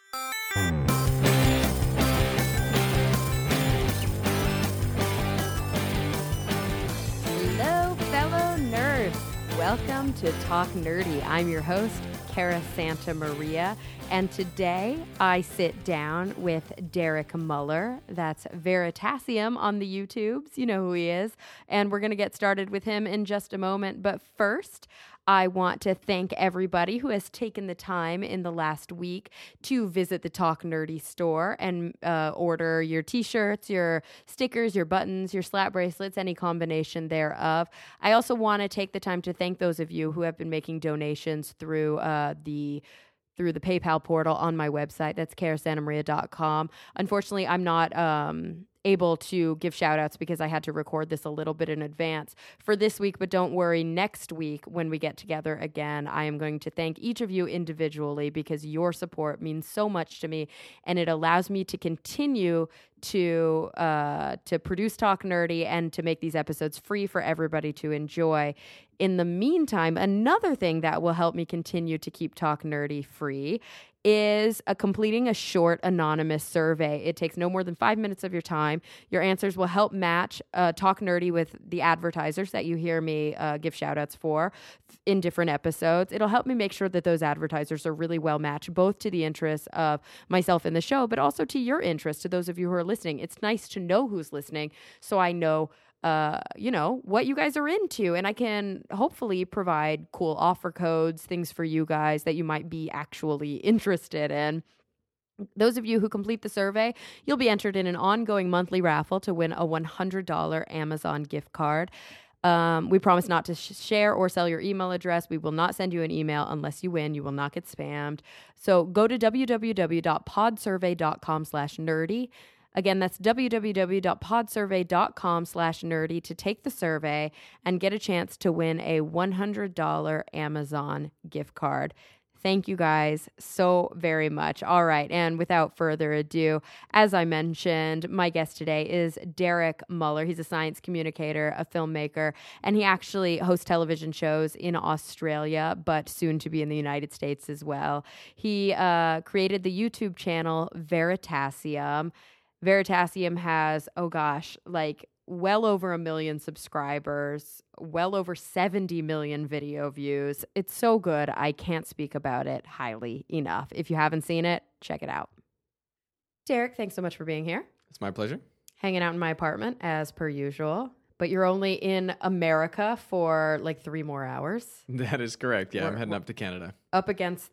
Hello, fellow nerds. Welcome to Talk Nerdy. I'm your host, Cara Santa Maria, and today I sit down with Derek Muller. That's Veritasium on the YouTubes. You know who he is. And we're going to get started with him in just a moment. But first, I want to thank everybody who has taken the time in the last week to visit the Talk Nerdy store and order your t-shirts, your stickers, your buttons, your slap bracelets, any combination thereof. I also want to take the time to thank those of you who have been making donations through the PayPal portal on my website. That's carasantamaria.com. Unfortunately, I'm not able to give shout outs because I had to record this a little bit in advance for this week, but don't worry, next week when we get together again, I am going to thank each of you individually because your support means so much to me and it allows me to continue to produce Talk Nerdy and to make these episodes free for everybody to enjoy. In the meantime, another thing that will help me continue to keep Talk Nerdy free is completing a short anonymous survey. It takes no more than 5 minutes of your time. Your answers will help match Talk Nerdy with the advertisers that you hear me give shout outs for in different episodes. It'll help me make sure that those advertisers are really well matched, both to the interests of myself in the show, but also to your interests, to those of you who are listening. It's nice to know who's listening so I know what you guys are into, and I can hopefully provide cool offer codes, things for you guys that you might be actually interested in. Those of you who complete the survey, you'll be entered in an ongoing monthly raffle to win a $100 Amazon gift card. We promise not to share or sell your email address. We will not send you an email unless you win. You will not get spammed. So go to www.podsurvey.com/nerdy. Again, that's www.podsurvey.com/nerdy to take the survey and get a chance to win a $100 Amazon gift card. Thank you guys so very much. All right. And without further ado, as I mentioned, my guest today is Derek Muller. He's a science communicator, a filmmaker, and he actually hosts television shows in Australia, but soon to be in the United States as well. He created the YouTube channel Veritasium. Veritasium has, well over 1 million subscribers, well over 70 million video views. It's so good, I can't speak about it highly enough. If you haven't seen it, check it out. Derek, thanks so much for being here. It's my pleasure. Hanging out in my apartment, as per usual. But you're only in America for 3 more hours. That is correct. Yeah, I'm heading up to Canada. Up against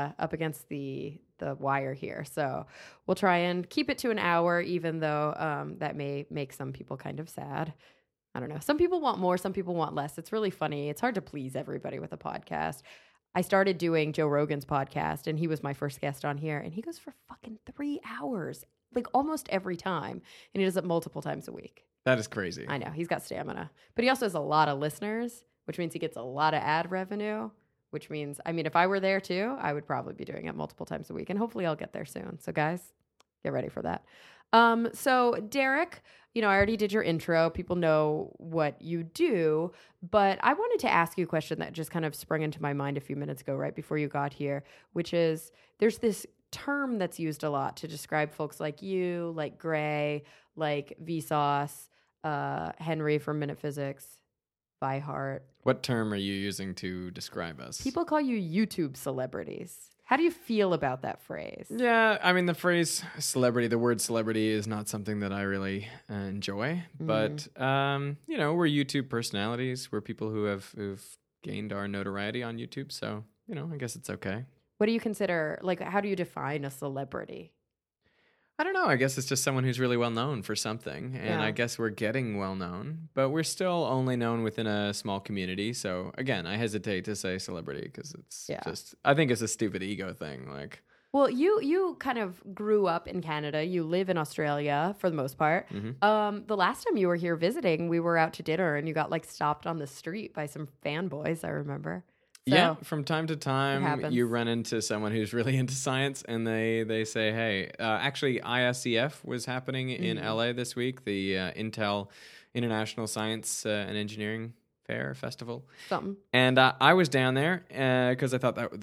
the wire here. So we'll try and keep it to an hour, even though that may make some people kind of sad. I don't know. Some people want more, some people want less. It's really funny. It's hard to please everybody with a podcast. I started doing Joe Rogan's podcast, and he was my first guest on here, and he goes for fucking 3 hours, almost every time. And he does it multiple times a week. That is crazy. I know. He's got stamina. But he also has a lot of listeners, which means he gets a lot of ad revenue, which means, if I were there too, I would probably be doing it multiple times a week. And hopefully I'll get there soon. So guys, get ready for that. So Derek, I already did your intro. People know what you do. But I wanted to ask you a question that just kind of sprung into my mind a few minutes ago, right before you got here, which is there's this term that's used a lot to describe folks like you, like Gray, like Vsauce, Henry from Minute Physics, Vihart. What term are you using to describe us? People call you YouTube celebrities. How do you feel about that phrase? Yeah, the phrase celebrity, the word celebrity is not something that I really enjoy. But, we're YouTube personalities. We're people who've gained our notoriety on YouTube. So, I guess it's okay. What do you consider, how do you define a celebrity? I don't know. I guess it's just someone who's really well known for something. And I guess we're getting well known, but we're still only known within a small community. So again, I hesitate to say celebrity because it's just, I think it's a stupid ego thing. Well, you kind of grew up in Canada. You live in Australia for the most part. Mm-hmm. The last time you were here visiting, we were out to dinner and you got stopped on the street by some fanboys, I remember. So, yeah, from time to time, you run into someone who's really into science, and they say, hey, actually, ISEF was happening in LA this week, the Intel International Science and Engineering Fair Festival. Something. And I was down there because I thought that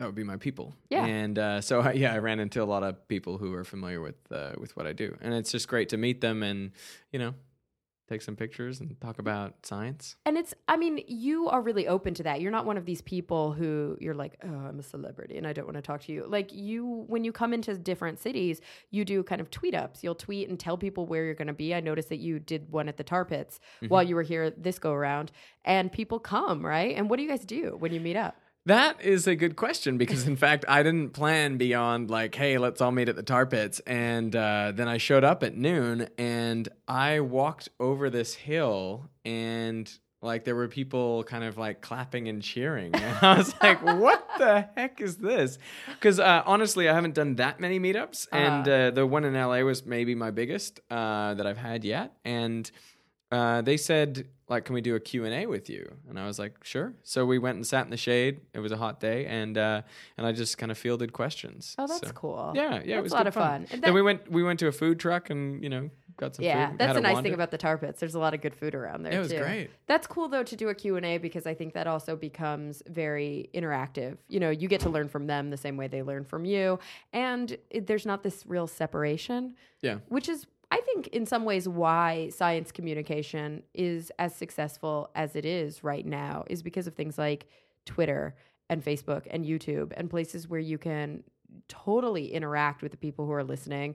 That would be my people. Yeah. And I ran into a lot of people who are familiar with what I do. And it's just great to meet them and, take some pictures and talk about science. And you are really open to that. You're not one of these people who you're like, oh, I'm a celebrity and I don't want to talk to you. Like when you come into different cities, you do kind of tweet ups. You'll tweet and tell people where you're going to be. I noticed that you did one at the Tar Pits while you were here this go around, and people come, right? And what do you guys do when you meet up? That is a good question because, in fact, I didn't plan beyond like, hey, let's all meet at the Tar Pits. And then I showed up at noon and I walked over this hill and like there were people kind of like clapping and cheering. And I was like, what the heck is this? Because honestly, I haven't done that many meetups. And the one in LA was maybe my biggest that I've had yet. And they said, like, can we do a Q&A with you? And I was like, sure. So we went and sat in the shade. It was a hot day, and I just kind of fielded questions. Oh, that's cool. Yeah, that's it was a lot of fun. Then we went to a food truck and got some food. Yeah, that's a nice thing about the Tar Pits. There's a lot of good food around there. It was great. That's cool though to do a Q&A because I think that also becomes very interactive. You get to learn from them the same way they learn from you, and there's not this real separation. Yeah, which is, I think, in some ways why science communication is as successful as it is right now is because of things like Twitter and Facebook and YouTube and places where you can totally interact with the people who are listening.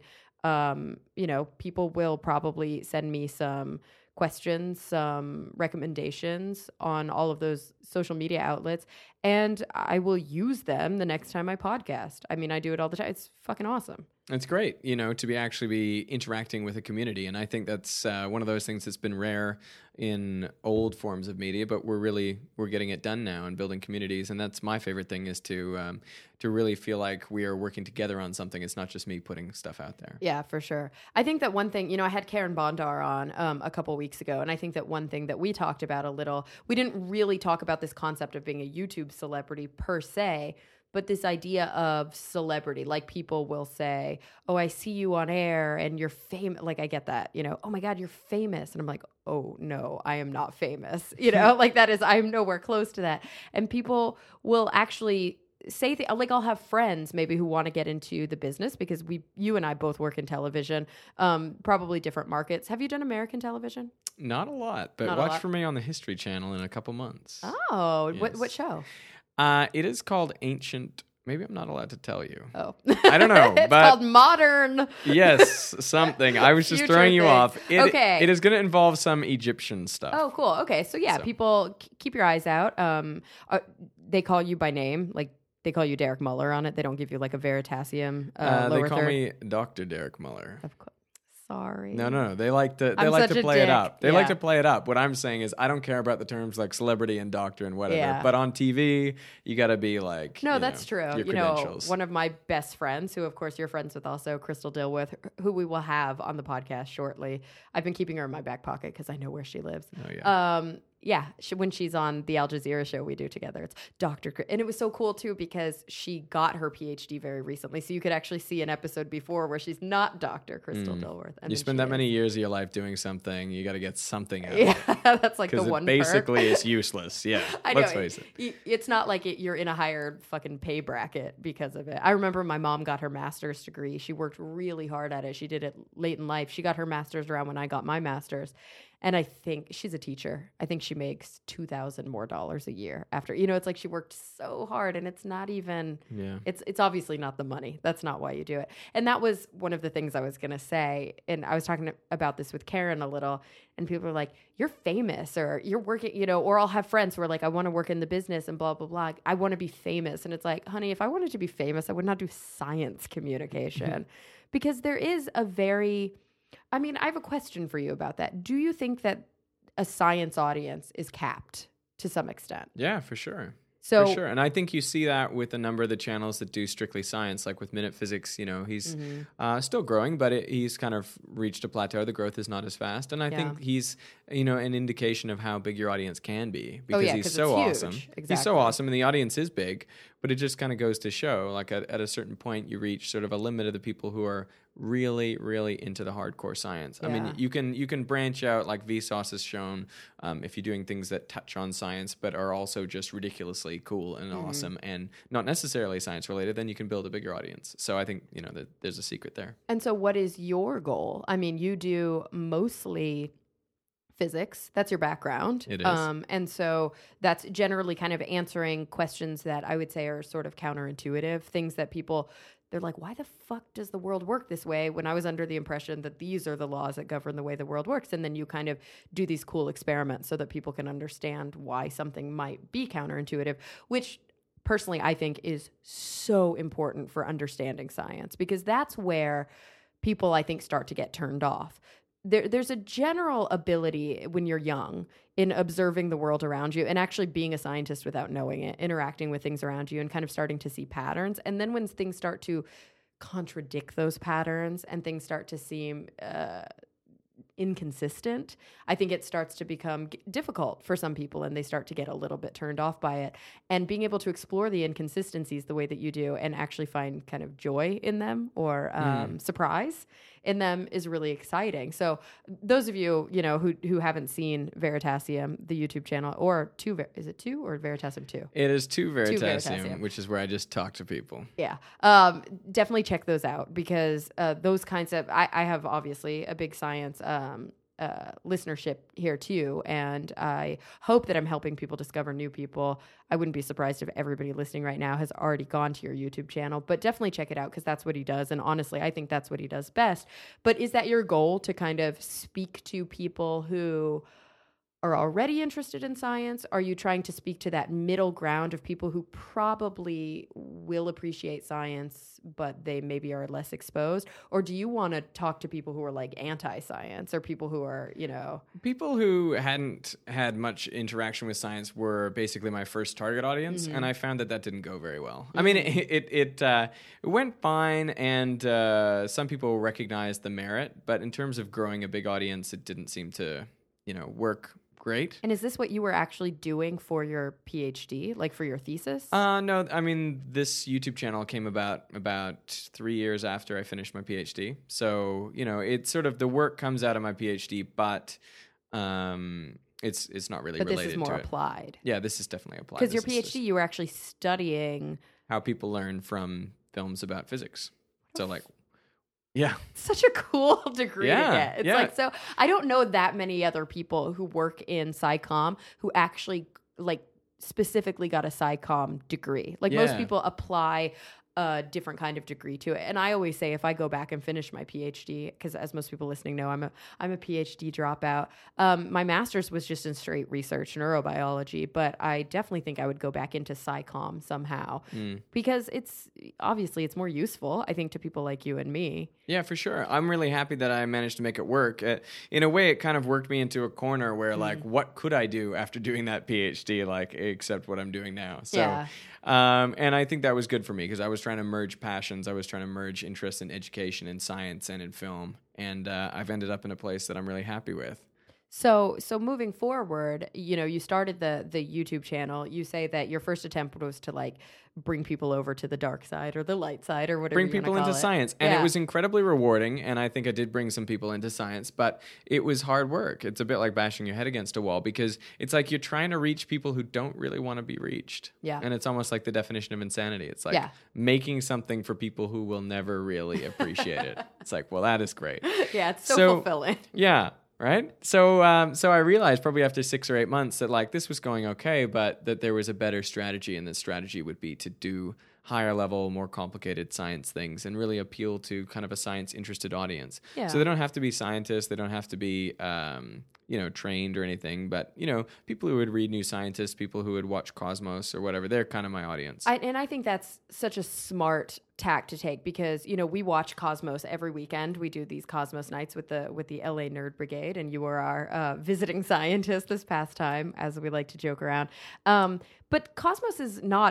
People will probably send me some questions, some recommendations on all of those social media outlets, and I will use them the next time I podcast. I mean, I do it all the time. It's fucking awesome. It's great, to be interacting with a community. And I think that's one of those things that's been rare in old forms of media, but we're getting it done now and building communities. And that's my favorite thing is to really feel like we are working together on something. It's not just me putting stuff out there. Yeah, for sure. I think that one thing, I had Karen Bondar on a couple weeks ago. And I think that one thing that we talked about a little, we didn't really talk about this concept of being a YouTube celebrity per se, but this idea of celebrity, like people will say, oh, I see you on air and you're famous. Like I get that, oh my God, you're famous. And I'm like, oh no, I am not famous. I'm nowhere close to that. And people will actually say, I'll have friends maybe who want to get into the business because you and I both work in television, probably different markets. Have you done American television? Not a lot, but watch for me on the History Channel in a couple months. Oh, yes. What show? It is called Ancient. Maybe I'm not allowed to tell you. Oh. I don't know. It's called Modern. Yes, something. I was just throwing you off. Okay. It is going to involve some Egyptian stuff. Oh, cool. Okay. So, people keep your eyes out. They call you by name. Like, they call you Derek Muller on it. They don't give you, like, a Veritasium They lower call third. me Dr. Derek Muller. Of course. Sorry. No. They like to play it up. They like to play it up. What I'm saying is I don't care about the terms like celebrity and doctor and whatever. Yeah. But on TV, you got to be like, no, that's true. Your credentials. One of my best friends, who of course you're friends with also, Crystal Dilworth, who we will have on the podcast shortly. I've been keeping her in my back pocket because I know where she lives. Oh yeah. When she's on the Al Jazeera show we do together, it's Dr. And it was so cool too because she got her PhD very recently. So you could actually see an episode before where she's not Dr. Crystal Dilworth. And you spend that many years of your life doing something, you got to get something out of it. Yeah, that's like the one perk. Basically it's useless. Yeah, I know. Let's face it. It's not like you're in a higher fucking pay bracket because of it. I remember my mom got her master's degree. She worked really hard at it. She did it late in life. She got her master's around when I got my master's. And I think she's a teacher. I think she makes $2,000 more a year after, it's like she worked so hard and it's not even, it's obviously not the money. That's not why you do it. And that was one of the things I was going to say. And I was talking about this with Karen a little and people are like, you're famous or you're working, or I'll have friends who are like, I want to work in the business and blah, blah, blah. I want to be famous. And it's like, honey, if I wanted to be famous, I would not do science communication because there is I have a question for you about that. Do you think that a science audience is capped to some extent? Yeah, for sure. For sure. And I think you see that with a number of the channels that do strictly science, like with Minute Physics, he's still growing, but he's kind of reached a plateau. The growth is not as fast. And I think he's, an indication of how big your audience can be because he's so awesome. Exactly. He's so awesome and the audience is big, but it just kind of goes to show like at a certain point you reach sort of a limit of the people who are really, really into the hardcore science. I mean, you can branch out like Vsauce has shown if you're doing things that touch on science but are also just ridiculously cool and awesome and not necessarily science related, then you can build a bigger audience. So I think, that there's a secret there. And so what is your goal? I mean, you do mostly physics. That's your background. It is. And so that's generally kind of answering questions that I would say are sort of counterintuitive, things that people, they're like, why the fuck does the world work this way? When I was under the impression that these are the laws that govern the way the world works. And then you kind of do these cool experiments so that people can understand why something might be counterintuitive, which personally I think is so important for understanding science, because that's where people, I think, start to get turned off. There's a general ability when you're young in observing the world around you and actually being a scientist without knowing it, interacting with things around you and kind of starting to see patterns. And then when things start to contradict those patterns and things start to seem inconsistent, I think it starts to become difficult for some people and they start to get a little bit turned off by it. And being able to explore the inconsistencies the way that you do and actually find kind of joy in them or surprise in them is really exciting. So those of you, who haven't seen Veritasium, the YouTube channel, or is it 2 or Veritasium 2? It is 2 Veritasium, which is where I just talk to people. Yeah. Definitely check those out because those kinds of, I have obviously a big science listenership here too, and I hope that I'm helping people discover new people. I wouldn't be surprised if everybody listening right now has already gone to your YouTube channel, but definitely check it out because that's what he does, and honestly, I think that's what he does best. But is that your goal, to kind of speak to people who are already interested in science? Are you trying to speak to that middle ground of people who probably will appreciate science, but they maybe are less exposed? Or do you want to talk to people who are like anti-science or people who are, People who hadn't had much interaction with science were basically my first target audience, and I found that didn't go very well. I mean, it went fine, and some people recognized the merit, but in terms of growing a big audience, it didn't seem to, work great. And is this what you were actually doing for your PhD, like for your thesis? No, I mean, this YouTube channel came about 3 years after I finished my PhD. So, it's sort of the work comes out of my PhD, but it's not really related to it. But this is more applied. Yeah, this is definitely applied. Because your PhD, you were actually studying how people learn from films about physics. So yeah. Such a cool degree to get. It's so I don't know that many other people who work in SciComm who actually specifically got a SciComm degree. Most people apply a different kind of degree to it. And I always say if I go back and finish my PhD, because as most people listening know, I'm a PhD dropout. My master's was just in straight research neurobiology, but I definitely think I would go back into SciComm somehow because it's more useful, I think, to people like you and me. Yeah, for sure. I'm really happy that I managed to make it work. In a way, it kind of worked me into a corner where what could I do after doing that PhD, except what I'm doing now? So, and I think that was good for me because I was trying to merge passions. I was trying to merge interest in education, in science, and in film. And I've ended up in a place that I'm really happy with. So moving forward, you started the YouTube channel. You say that your first attempt was to bring people over to the dark side or the light side or whatever. Bring people into science. And it was incredibly rewarding. And I think I did bring some people into science, but it was hard work. It's a bit like bashing your head against a wall because it's like you're trying to reach people who don't really want to be reached. Yeah. And it's almost like the definition of insanity. It's making something for people who will never really appreciate it. It's well, that is great. Yeah, it's so fulfilling. Yeah. Right? So I realized probably after 6 or 8 months that this was going okay, but that there was a better strategy, and the strategy would be to do higher level, more complicated science things and really appeal to kind of a science interested audience. Yeah. So they don't have to be scientists. They don't have to be, trained or anything, but, people who would read New Scientist, people who would watch Cosmos or whatever, they're kind of my audience. And I think that's such a smart tack to take because, we watch Cosmos every weekend. We do these Cosmos nights with the LA Nerd Brigade, and you were our visiting scientist this past time, as we like to joke around. But Cosmos is not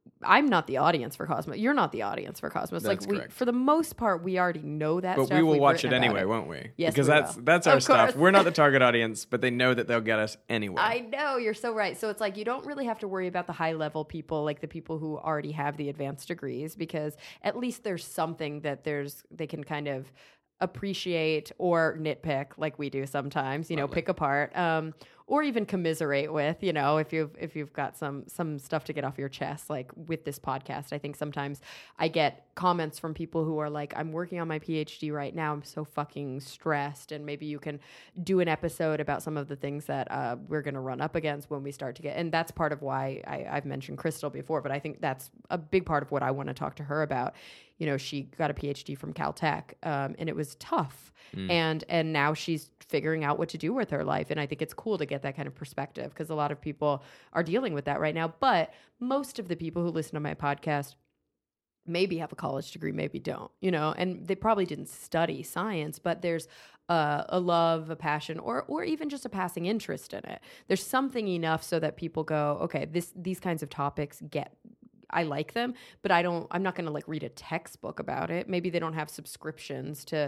I'm not the audience for Cosmos. You're not the audience for Cosmos. That's correct. For the most part, we already know that but stuff. we will watch it anyway, won't we? Yes, because that's our stuff. We're not the target audience, but they know that they'll get us anyway. I know, you're so right. So it's like you don't really have to worry about the high level people, like the people who already have the advanced degrees, because at least there's something that they can kind of appreciate or nitpick like we do sometimes, pick apart, or even commiserate with, if you've got some stuff to get off your chest. Like with this podcast, I think sometimes I get comments from people who are like, I'm working on my PhD right now, I'm so fucking stressed, and maybe you can do an episode about some of the things that we're going to run up against when we start to get, and that's part of why I've mentioned Crystal before, but I think that's a big part of what I want to talk to her about. She got a PhD from Caltech, and it was tough. And now she's figuring out what to do with her life. And I think it's cool to get that kind of perspective, because a lot of people are dealing with that right now. But most of the people who listen to my podcast maybe have a college degree, maybe don't, and they probably didn't study science, but there's a love, a passion, or even just a passing interest in it. There's something enough so that people go, okay, these kinds of topics I like them, but I'm not going to read a textbook about it. Maybe they don't have subscriptions to,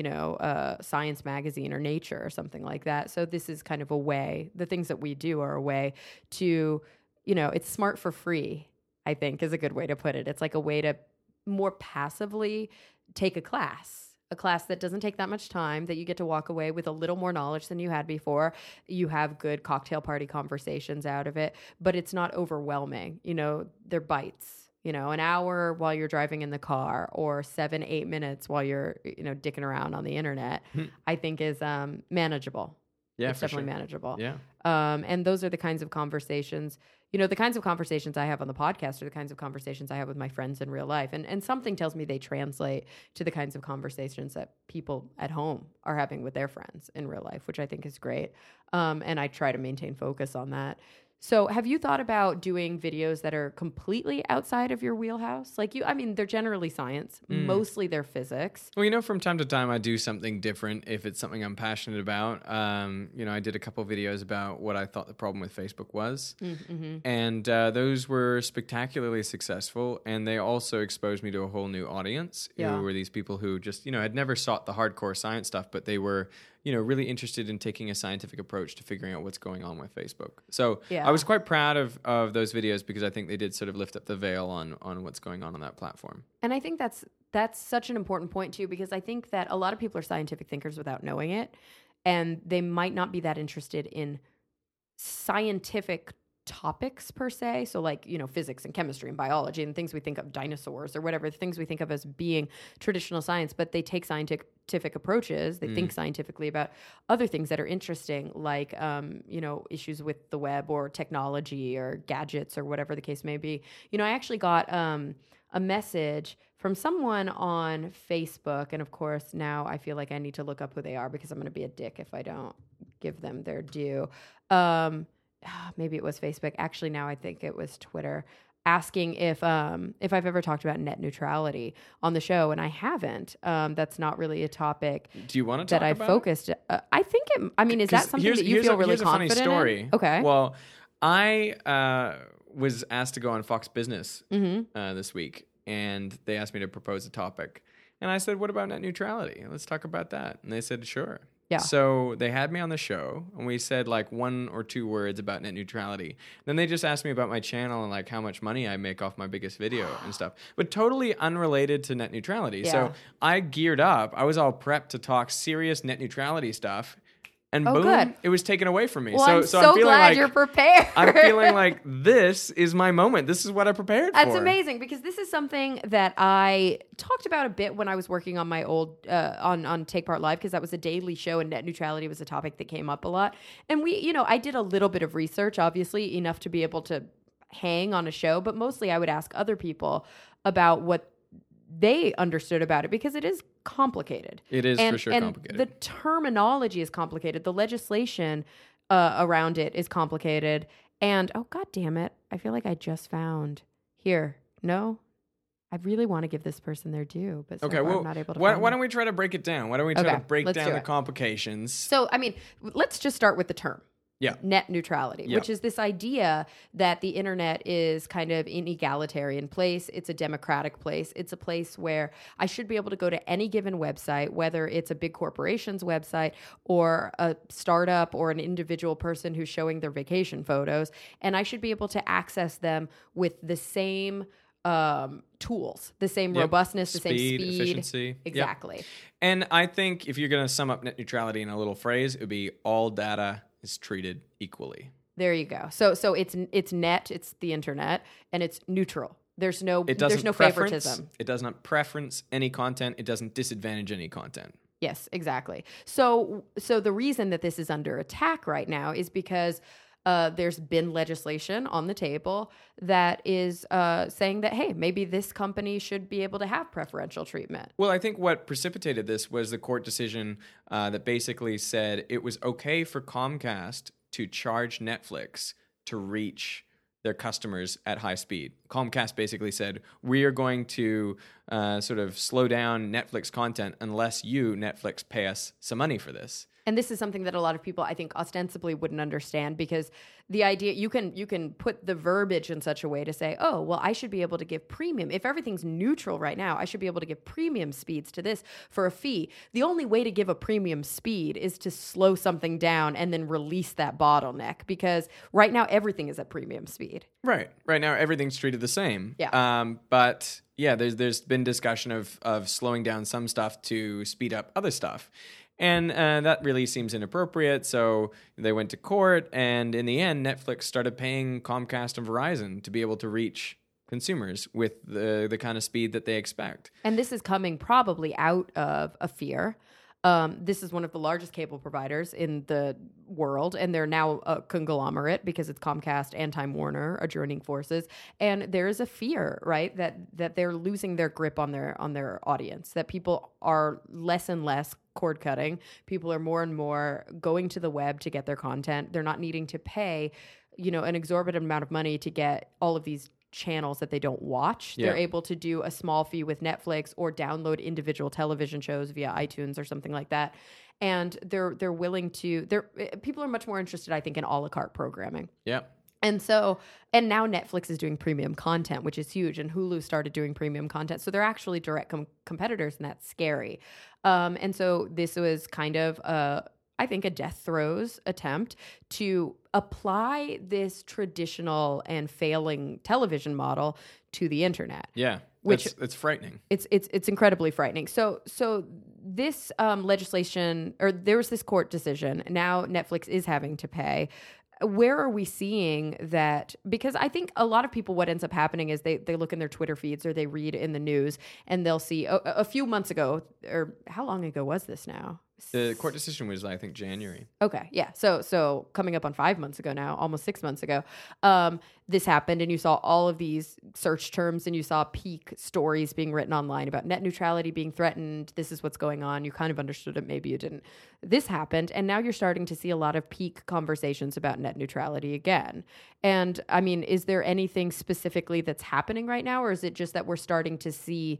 Science Magazine or Nature or something like that. So this is kind of a way, the things that we do are a way to, it's smart for free, I think is a good way to put it. It's like a way to more passively take a class that doesn't take that much time, that you get to walk away with a little more knowledge than you had before. You have good cocktail party conversations out of it, but it's not overwhelming. They're bites, an hour while you're driving in the car, or 7-8 minutes while you're, dicking around on the internet, I think is manageable. Yeah, it's definitely manageable. Yeah. And those are the kinds of conversations, the kinds of conversations I have on the podcast are the kinds of conversations I have with my friends in real life. And something tells me they translate to the kinds of conversations that people at home are having with their friends in real life, which I think is great. And I try to maintain focus on that. So have you thought about doing videos that are completely outside of your wheelhouse? They're generally science. Mostly they're physics. Well, from time to time I do something different if it's something I'm passionate about. I did a couple videos about what I thought the problem with Facebook was. Mm-hmm. And those were spectacularly successful. And they also exposed me to a whole new audience who were these people who just, had never sought the hardcore science stuff, but they were really interested in taking a scientific approach to figuring out what's going on with Facebook. So I was quite proud of those videos, because I think they did sort of lift up the veil on what's going on that platform. And I think that's such an important point too, because I think that a lot of people are scientific thinkers without knowing it, and they might not be that interested in scientific topics per se. So physics and chemistry and biology and things we think of, dinosaurs or whatever, the things we think of as being traditional science, but they take scientific approaches. They think scientifically about other things that are interesting, like, issues with the web or technology or gadgets or whatever the case may be. I actually got a message from someone on Facebook. And of course, now I feel like I need to look up who they are, because I'm going to be a dick if I don't give them their due. Maybe it was Facebook. Actually, now I think it was Twitter, asking if I've ever talked about net neutrality on the show, and I haven't. That's not really a topic. Do you want to talk that about I focused? I think it. Is that something that you feel really confident in? Here's a funny story. Okay. Well, I was asked to go on Fox Business this week, and they asked me to propose a topic, and I said, "What about net neutrality? Let's talk about that." And they said, "Sure." Yeah. So they had me on the show, and we said 1 or 2 words about net neutrality. Then they just asked me about my channel and how much money I make off my biggest video and stuff, but totally unrelated to net neutrality. Yeah. So I geared up. I was all prepped to talk serious net neutrality stuff. And boom, good. It was taken away from me. Well, I'm so glad you're prepared. I'm feeling like this is my moment. This is what I prepared for. That's amazing, because this is something that I talked about a bit when I was working on my old on Take Part Live, because that was a daily show, and net neutrality was a topic that came up a lot. And I did a little bit of research, obviously enough to be able to hang on a show, but mostly I would ask other people about what they understood about it, because it is complicated. It is for sure complicated. The terminology is complicated. The legislation around it is complicated. And, oh, God damn it. I feel like I just found here. No, I really want to give this person their due, but so far I'm not able to. Why don't we try to break it down? Why don't we try to break down the complications? So, let's just start with the term. net neutrality, which is this idea that the internet is kind of an egalitarian place. It's a democratic place. It's a place where I should be able to go to any given website, whether it's a big corporation's website or a startup or an individual person who's showing their vacation photos, and I should be able to access them with the same tools, the same robustness, the same speed, efficiency. Exactly. And I think if you're going to sum up net neutrality in a little phrase, it would be all data is treated equally. There you go. So it's net, it's the internet, and it's neutral. There's no favoritism. It does not preference any content. It doesn't disadvantage any content. Yes, exactly. So the reason that this is under attack right now is because there's been legislation on the table that is saying that, hey, maybe this company should be able to have preferential treatment. Well, I think what precipitated this was the court decision that basically said it was okay for Comcast to charge Netflix to reach their customers at high speed. Comcast basically said, we are going to sort of slow down Netflix content unless you, Netflix, pay us some money for this. And this is something that a lot of people, I think, ostensibly wouldn't understand, because the idea, you can put the verbiage in such a way to say, oh, well, I should be able to give premium. If everything's neutral right now, I should be able to give premium speeds to this for a fee. The only way to give a premium speed is to slow something down and then release that bottleneck, because right now everything is at premium speed. Right. Right now everything's treated the same. Yeah. But yeah, there's been discussion of slowing down some stuff to speed up other stuff. And that really seems inappropriate, so they went to court, and in the end, Netflix started paying Comcast and Verizon to be able to reach consumers with the kind of speed that they expect. And this is coming probably out of a fear. This is one of the largest cable providers in the world, and they're now a conglomerate because it's Comcast and Time Warner are joining forces. And there is a fear, right, that they're losing their grip on their audience, that people are less and less cord cutting. People are more and more going to the web to get their content. They're not needing to pay, an exorbitant amount of money to get all of these channels that they don't watch. Yeah. They're able to do a small fee with Netflix or download individual television shows via iTunes or something like that. And they're willing to, people are much more interested, I think, in a la carte programming. Yeah. And now Netflix is doing premium content, which is huge, and Hulu started doing premium content. So they're actually direct competitors, and that's scary. And so this was kind of I think a death throes attempt to apply this traditional and failing television model to the internet. Yeah, which it's frightening. It's incredibly frightening. So this legislation, or there was this court decision. Now Netflix is having to pay. Where are we seeing that? Because I think a lot of people, what ends up happening is they look in their Twitter feeds or they read in the news, and they'll see a few months ago, or how long ago was this now? The court decision was, I think, January. Okay, yeah. So coming up on 5 months ago now, almost 6 months ago, this happened, and you saw all of these search terms, and you saw peak stories being written online about net neutrality being threatened. This is what's going on. You kind of understood it, maybe you didn't. This happened, and now you're starting to see a lot of peak conversations about net neutrality again. And I mean, is there anything specifically that's happening right now, or is it just that we're starting to see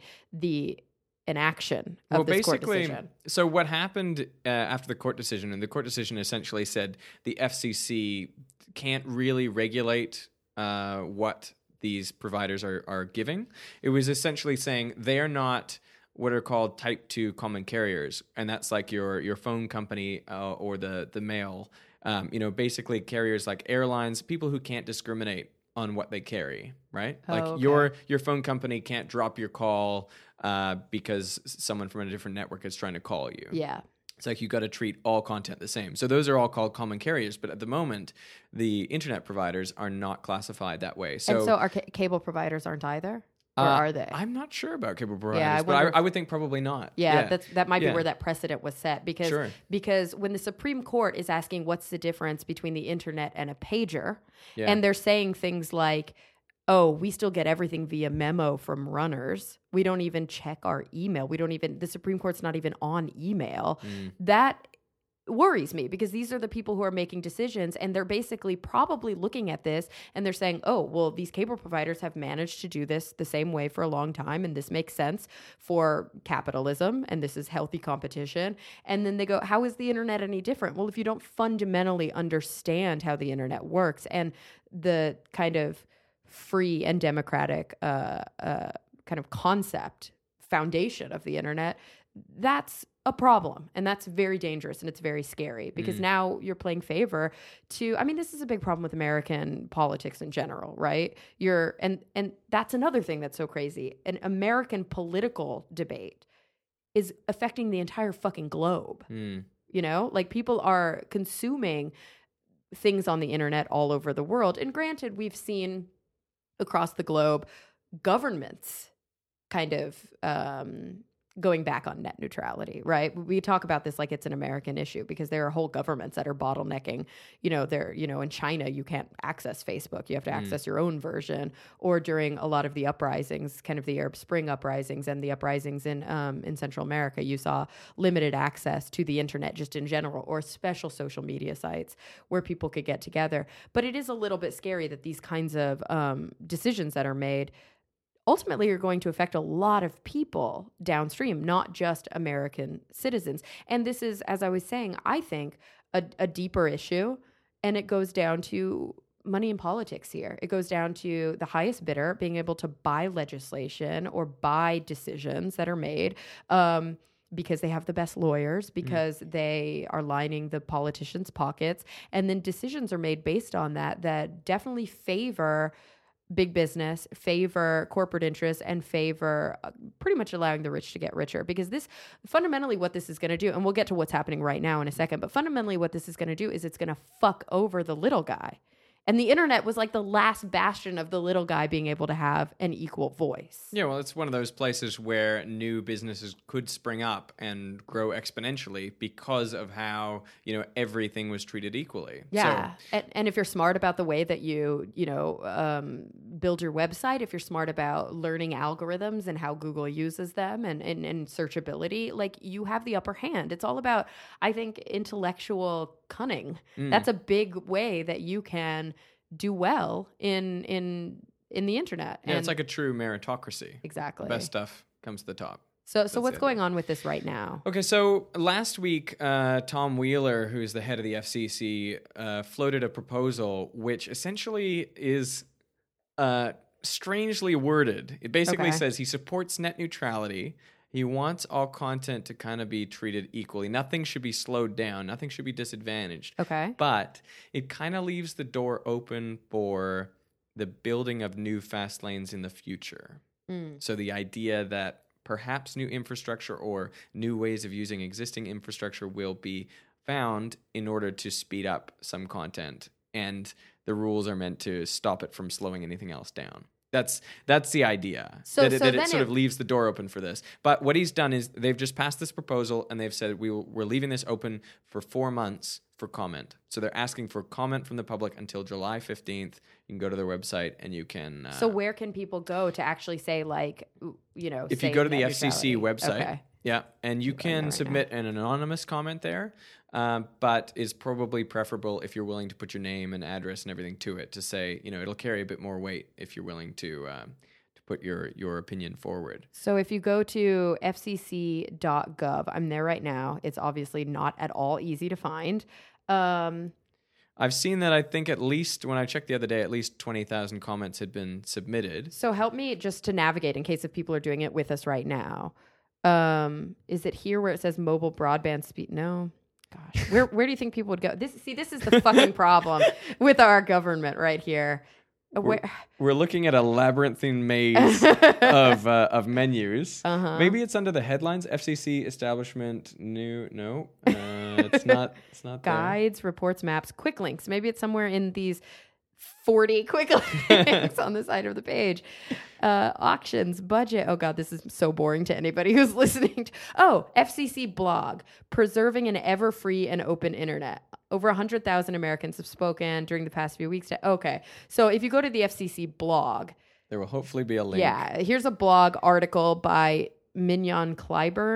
an action of this court decision? So what happened after the court decision, and the court decision essentially said the FCC can't really regulate what these providers are giving. It was essentially saying they are not what are called type 2 common carriers, and that's like your phone company or the mail. Basically carriers like airlines, people who can't discriminate on what they carry, right? Your phone company can't drop your call because someone from a different network is trying to call you. Yeah. It's like you got to treat all content the same. So those are all called common carriers, but at the moment, the internet providers are not classified that way. So our cable providers aren't either? Or are they? I'm not sure about cable providers, but I would think probably not. Yeah. That might be where that precedent was set, because Sure. when the Supreme Court is asking what's the difference between the internet and a pager, Yeah. and they're saying things like, oh, we still get everything via memo from runners. We don't even check our email. The Supreme Court's not even on email. That worries me, because these are the people who are making decisions, and they're basically probably looking at this and they're saying, oh, well, these cable providers have managed to do this the same way for a long time, and this makes sense for capitalism, and this is healthy competition. And then they go, how is the internet any different? Well, if you don't fundamentally understand how the internet works and the kind of free and democratic kind of concept foundation of the internet, that's a problem, and that's very dangerous, and it's very scary, because now you're playing favor to, I mean, this is a big problem with American politics in general, right? And that's another thing that's so crazy. An American political debate is affecting the entire fucking globe. You know, like, people are consuming things on the internet all over the world. And granted, we've seen across the globe governments kind of going back on net neutrality, right? We talk about this like it's an American issue, because there are whole governments that are bottlenecking. In China, you can't access Facebook. You have to access your own version. Or during a lot of the uprisings, kind of the Arab Spring uprisings and the uprisings in Central America, you saw limited access to the internet just in general, or special social media sites where people could get together. But it is a little bit scary that these kinds of decisions that are made ultimately are going to affect a lot of people downstream, not just American citizens. And this is, as I was saying, I think a deeper issue, and it goes down to money in politics here. It goes down to the highest bidder being able to buy legislation or buy decisions that are made because they have the best lawyers, because they are lining the politicians' pockets. And then decisions are made based on that definitely favor big business, favor corporate interests, and favor pretty much allowing the rich to get richer. Because this, fundamentally what this is going to do, and we'll get to what's happening right now in a second, but fundamentally what this is going to do is it's going to fuck over the little guy. And the internet was like the last bastion of the little guy being able to have an equal voice. Yeah, well, it's one of those places where new businesses could spring up and grow exponentially because of how, everything was treated equally. Yeah. So, and if you're smart about the way that you build your website, if you're smart about learning algorithms and how Google uses them and searchability, like, you have the upper hand. It's all about, I think, intellectual cunning. That's a big way that you can do well in the internet. Yeah, it's like a true meritocracy. Exactly. The best stuff comes to the top. So what's going on with this right now? Okay, so last week, Tom Wheeler, who's the head of the FCC, floated a proposal which essentially is strangely worded. It basically says he supports net neutrality. He wants all content to kind of be treated equally. Nothing should be slowed down. Nothing should be disadvantaged. Okay. But it kind of leaves the door open for the building of new fast lanes in the future. So the idea that perhaps new infrastructure or new ways of using existing infrastructure will be found in order to speed up some content. And the rules are meant to stop it from slowing anything else down. That's the idea. So it sort of leaves the door open for this. But what he's done is they've just passed this proposal, and they've said we're leaving this open for 4 months for comment. So they're asking for comment from the public until July 15th. You can go to their website and you can... so where can people go to actually say, like, if you go to the FCC website, okay. Yeah, and you can submit an anonymous comment there, but it's probably preferable if you're willing to put your name and address and everything to it, to say, it'll carry a bit more weight if you're willing to put your opinion forward. So if you go to fcc.gov, I'm there right now. It's obviously not at all easy to find. I've seen that. I think at least, when I checked the other day, at least 20,000 comments had been submitted. So help me just to navigate in case if people are doing it with us right now. Is it here where it says mobile broadband speed? No. Gosh, where do you think people would go? This is the fucking problem with our government right here. We're looking at a labyrinthine maze of menus. Maybe it's under the headlines. FCC establishment new. No, it's not. It's not. Guides, reports, maps, quick links. Maybe it's somewhere in these 40 quick links on the side of the page. Auctions, budget. Oh God, this is so boring to anybody who's listening. FCC blog, preserving an ever free and open internet. Over 100,000 Americans have spoken during the past few weeks. Okay, so if you go to the FCC blog, there will hopefully be a link. Yeah, here's a blog article by Mignon Clyburn.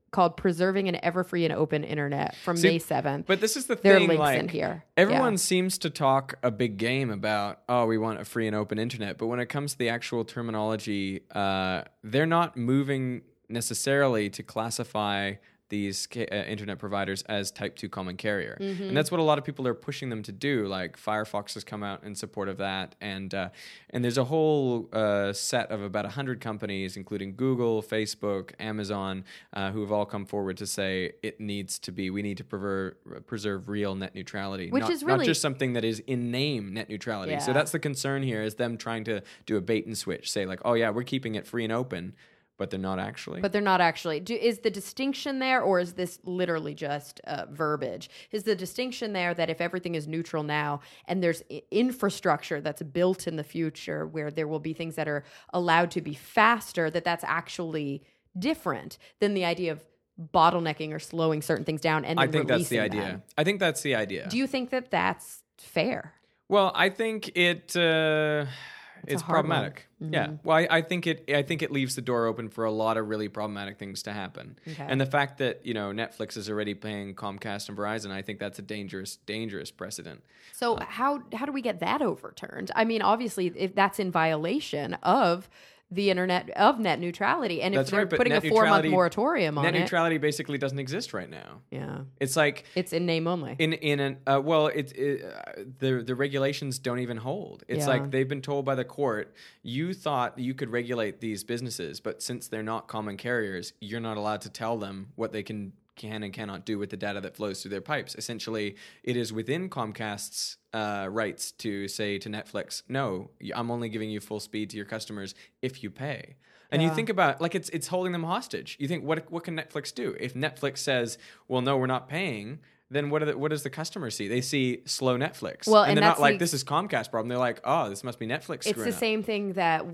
called Preserving an Ever-Free and Open Internet from May 7th. But this is the there thing, are links in here. Everyone seems to talk a big game about, we want a free and open internet. But when it comes to the actual terminology, they're not moving necessarily to classify these internet providers as type 2 common carrier. And that's what a lot of people are pushing them to do. Like Firefox has come out in support of that. And there's a whole set of about 100 companies, including Google, Facebook, Amazon, who have all come forward to say we need to preserve real net neutrality. Which is really not just something that is in name net neutrality. Yeah. So that's the concern here, is them trying to do a bait and switch. Say like, oh yeah, we're keeping it free and open. But they're not actually. Is the distinction there, or is this literally just verbiage? Is the distinction there that if everything is neutral now and there's infrastructure that's built in the future where there will be things that are allowed to be faster, that's actually different than the idea of bottlenecking or slowing certain things down and then I think that's the releasing idea. them? I think that's the idea. Do you think that that's fair? Well, I think it's problematic. Yeah. Well, I think it leaves the door open for a lot of really problematic things to happen. Okay. And the fact that, Netflix is already paying Comcast and Verizon, I think that's a dangerous precedent. So how do we get that overturned? I mean, obviously, if that's in violation of the internet of net neutrality, and if they're putting a 4-month moratorium on it, net neutrality basically doesn't exist right now. Yeah, it's like it's in name only. The regulations don't even hold. It's like they've been told by the court, you thought you could regulate these businesses, but since they're not common carriers, you're not allowed to tell them what they can and cannot do with the data that flows through their pipes. Essentially, it is within Comcast's rights to say to Netflix, no, I'm only giving you full speed to your customers if you pay. And you think about, like, it's holding them hostage. You think, what can Netflix do? If Netflix says, well, no, we're not paying, then what does the customer see? They see slow Netflix. Well, and they're not like, this is Comcast problem. They're like, oh, this must be Netflix. It's the same thing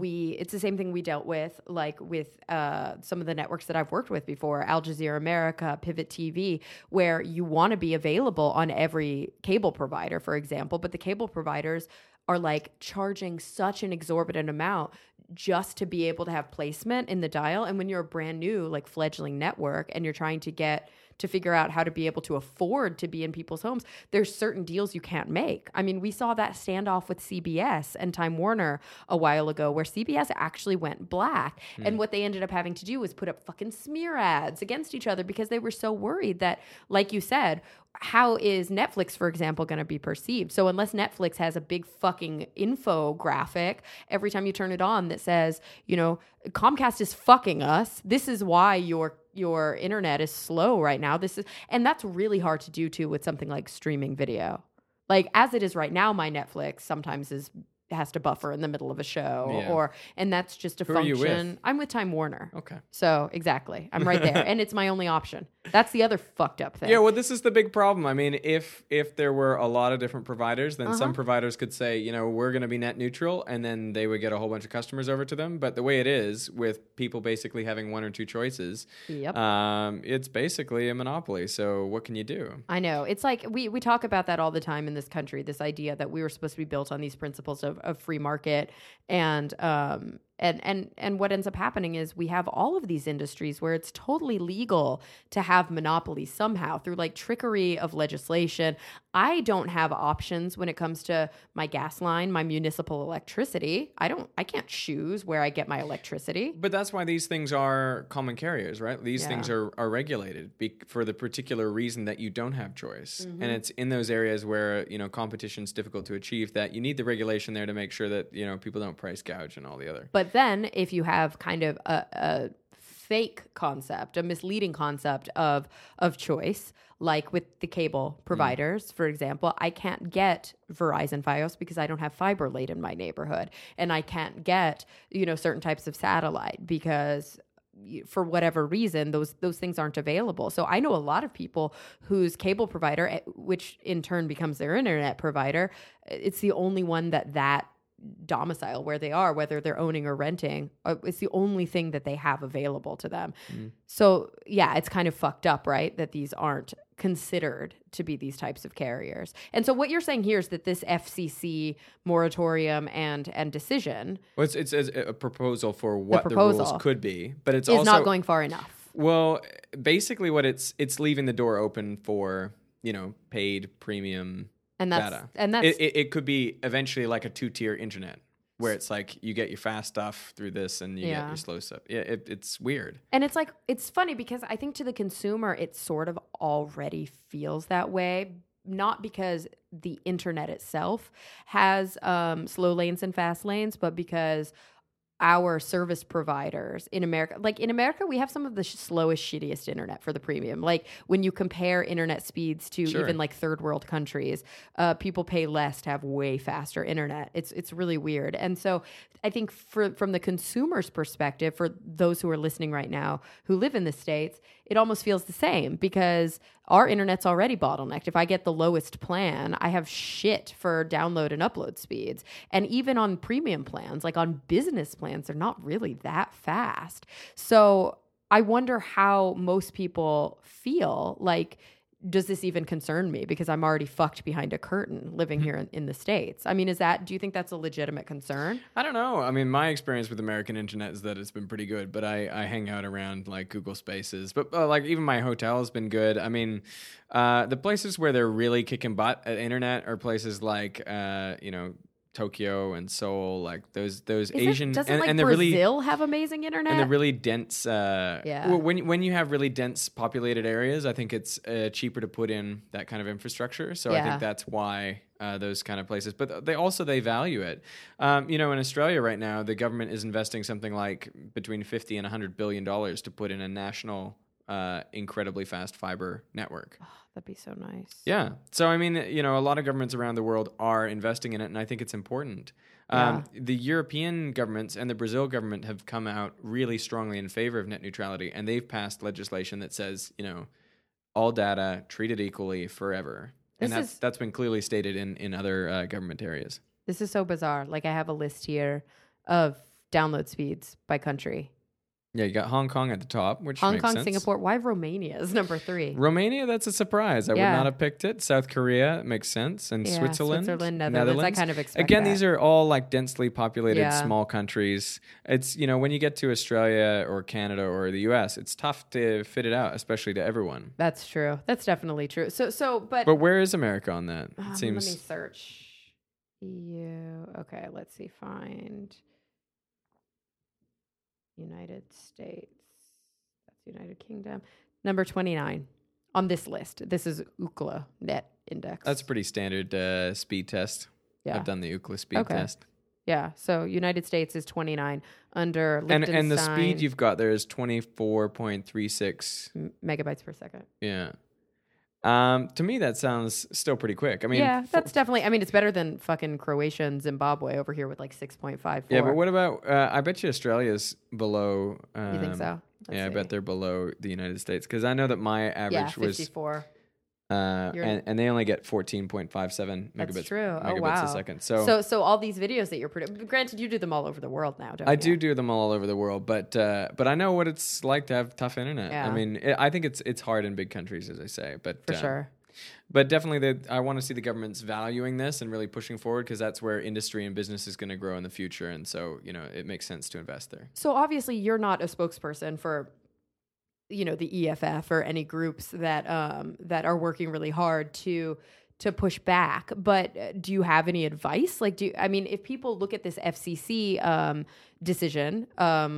we dealt with, like with some of the networks that I've worked with before, Al Jazeera America, Pivot TV, where you want to be available on every cable provider, for example, but the cable providers are like charging such an exorbitant amount just to be able to have placement in the dial. And when you're a brand new, like, fledgling network and you're trying to figure out how to be able to afford to be in people's homes, there's certain deals you can't make. I mean, we saw that standoff with CBS and Time Warner a while ago where CBS actually went black. And what they ended up having to do was put up fucking smear ads against each other because they were so worried that, like you said, how is Netflix, for example, going to be perceived? So unless Netflix has a big fucking infographic every time you turn it on that says, Comcast is fucking us, this is why your internet is slow right now. And that's really hard to do too with something like streaming video. Like, as it is right now, my Netflix sometimes has to buffer in the middle of a show, and that's just a function. Are you with? I'm with Time Warner. Okay. So exactly, I'm right there, and it's my only option. That's the other fucked up thing. Yeah, well, this is the big problem. I mean, if there were a lot of different providers, then some providers could say, we're going to be net neutral, and then they would get a whole bunch of customers over to them. But the way it is, with people basically having one or two choices, it's basically a monopoly. So what can you do? I know. It's like we talk about that all the time in this country, this idea that we were supposed to be built on these principles of free market, and what ends up happening is we have all of these industries where it's totally legal to have monopolies somehow through like trickery of legislation. I don't have options when it comes to my gas line, my municipal electricity. I can't choose where I get my electricity. But that's why these things are common carriers, right? These things are regulated for the particular reason that you don't have choice. And it's in those areas where, competition's difficult to achieve that you need the regulation there to make sure that, people don't price gouge and all the other. But then if you have kind of a fake concept, a misleading concept of choice, like with the cable providers, for example, I can't get Verizon Fios because I don't have fiber laid in my neighborhood, and I can't get, certain types of satellite because for whatever reason, those things aren't available. So I know a lot of people whose cable provider, which in turn becomes their internet provider, it's the only one that domicile where they are, whether they're owning or renting, it's the only thing that they have available to them. So yeah, it's kind of fucked up, right? That these aren't considered to be these types of carriers. And so what you're saying here is that this FCC moratorium and decision, well, it's a proposal for what the rules could be, but it's also not going far enough. Well, basically what it's leaving the door open for, paid premium data. And that's it could be eventually like a 2-tier internet where it's like you get your fast stuff through this and you get your slow stuff. Yeah, it's weird. And it's funny because I think to the consumer, it sort of already feels that way. Not because the internet itself has slow lanes and fast lanes, but because our service providers in America, we have some of the slowest, shittiest internet for the premium. Like when you compare internet speeds to even like third world countries, people pay less to have way faster internet. It's really weird. And so I think from the consumer's perspective, for those who are listening right now who live in the States, it almost feels the same because our internet's already bottlenecked. If I get the lowest plan, I have shit for download and upload speeds. And even on premium plans, like on business plans, they're not really that fast. So I wonder how most people feel. Like, does this even concern me? Because I'm already fucked behind a curtain living here in the States. I mean, do you think that's a legitimate concern? I don't know. I mean, my experience with American internet is that it's been pretty good, but I hang out around like Google Spaces. But like even my hotel has been good. I mean, the places where they're really kicking butt at internet are places like, Tokyo and Seoul, like those Asian and they're Brazil have amazing internet, and they're really dense. When you have really dense populated areas, I think it's cheaper to put in that kind of infrastructure. So I think that's why those kind of places. But they value it. In Australia right now, the government is investing something like between $50 and $100 billion to put in a national incredibly fast fiber network. Oh, that'd be so nice. Yeah. So, I mean, a lot of governments around the world are investing in it, and I think it's important. The European governments and the Brazil government have come out really strongly in favor of net neutrality, and they've passed legislation that says, all data treated equally forever. And that's been clearly stated in other government areas. This is so bizarre. Like, I have a list here of download speeds by country. Yeah, you got Hong Kong at the top, which Hong makes Kong, sense. Singapore. Why Romania is number 3? Romania, that's a surprise. I would not have picked it. South Korea makes sense. And Switzerland, Netherlands. I kind of expect Again, these are all like densely populated small countries. It's, when you get to Australia or Canada or the US, it's tough to fit it out, especially to everyone. That's true. That's definitely true. But where is America on that? It seems. Let me search. EU. Okay, let's see. Find United States. That's United Kingdom. Number 29 on this list. This is Ookla Net Index. That's a pretty standard speed test. Yeah. I've done the Ookla speed test. Yeah. So United States is 29 under Liechtenstein. And the speed you've got there is 24.36 megabytes per second. Yeah. To me, that sounds still pretty quick. I mean, that's definitely. I mean, it's better than fucking Croatia and Zimbabwe over here with like 6.54. Yeah, but what about? I bet you Australia's below. You think so? Let's see. I bet they're below the United States because I know that my average was 54. And they only get 14.57 megabits a second. So all these videos that you're producing, granted, you do them all over the world now, don't you? I do them all over the world, but I know what it's like to have tough internet. Yeah. I mean, I think it's hard in big countries, as I say, but for sure. But definitely, I want to see the governments valuing this and really pushing forward because that's where industry and business is going to grow in the future, and so it makes sense to invest there. So obviously, you're not a spokesperson for the EFF or any groups that are working really hard to push back. But do you have any advice? Like, if people look at this FCC decision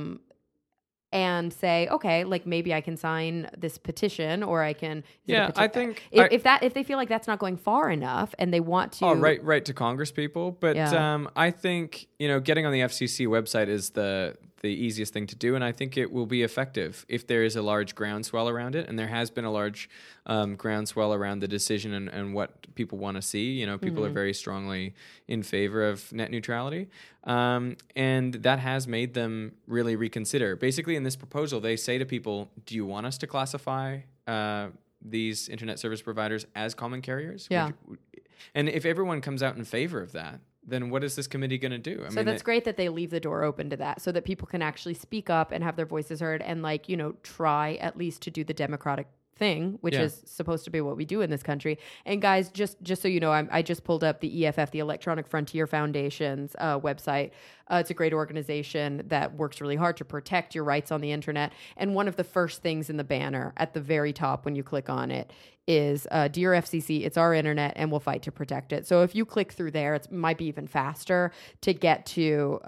and say, okay, like maybe I can sign this petition or I can. I think if they feel like that's not going far enough and they want to. Oh, right to Congress people. But I think getting on the FCC website is the easiest thing to do, and I think it will be effective if there is a large groundswell around it, and there has been a large groundswell around the decision and what people want to see. People are very strongly in favor of net neutrality, and that has made them really reconsider. Basically, in this proposal, they say to people, do you want us to classify these internet service providers as common carriers? Yeah. And if everyone comes out in favor of that, then what is this committee going to do? That's great that they leave the door open to that so that people can actually speak up and have their voices heard and try at least to do the democratic thing, which is supposed to be what we do in this country. And guys, just so you know, I just pulled up the EFF, the Electronic Frontier Foundation's website. It's a great organization that works really hard to protect your rights on the internet. And one of the first things in the banner at the very top when you click on it is, Dear FCC, it's our internet and we'll fight to protect it. So if you click through there, it might be even faster to get to,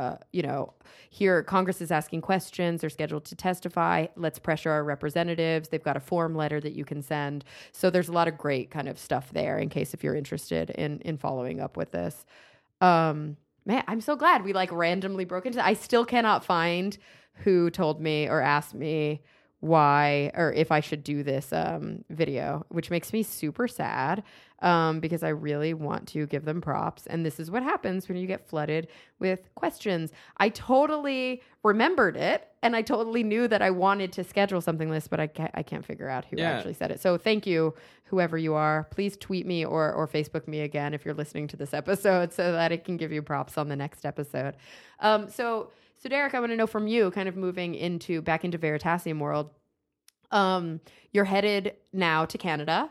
here Congress is asking questions. They're scheduled to testify. Let's pressure our representatives. They've got a form letter that you can send. So there's a lot of great kind of stuff there in case if you're interested in following up with this. Man, I'm so glad we like randomly broke into. I still cannot find who told me or asked me why or if I should do this video, which makes me super sad because I really want to give them props. And this is what happens when you get flooded with questions. I totally remembered it and I totally knew that I wanted to schedule something like this, but I can't figure out who actually said it. So thank you, whoever you are. Please tweet me or Facebook me again if you're listening to this episode so that I can give you props on the next episode. So Derek, I want to know from you, kind of moving back into Veritasium world. You're headed now to Canada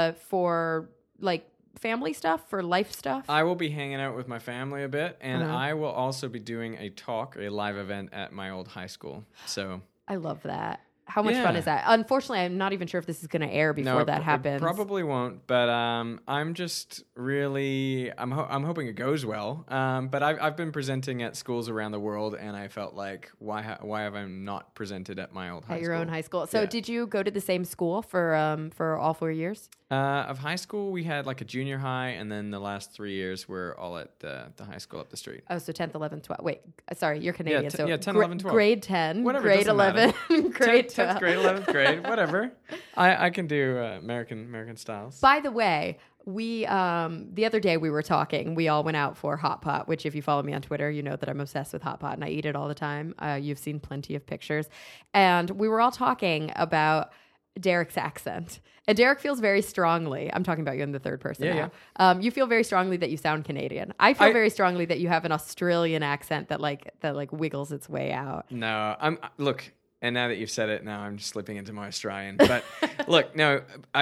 for like family stuff, for life stuff. I will be hanging out with my family a bit, and I will also be doing a live event at my old high school. So I love that. How much fun is that? Unfortunately, I'm not even sure if this is going to air before that happens. Probably won't, but I'm just really I'm hoping it goes well. But I've been presenting at schools around the world, and I felt like why have I not presented at my old high school? At your own high school. So did you go to the same school for all 4 years? Of high school, we had like a junior high, and then the last 3 years were all at the high school up the street. Oh, so 10th, 11th, 12th. Wait, sorry, you're Canadian. Yeah, 10, 11, 12. Grade 10, whatever, grade 11, grade 10th grade, 11th grade, whatever. I can do American styles. By the way, we the other day we were talking. We all went out for hot pot, which if you follow me on Twitter, you know that I'm obsessed with hot pot and I eat it all the time. You've seen plenty of pictures, and we were all talking about Derek's accent. And Derek feels very strongly. I'm talking about you in the third person now. Yeah. You feel very strongly that you sound Canadian. I feel very strongly that you have an Australian accent that wiggles its way out. No, look. And now that you've said it, now I'm just slipping into my Australian. But look, no,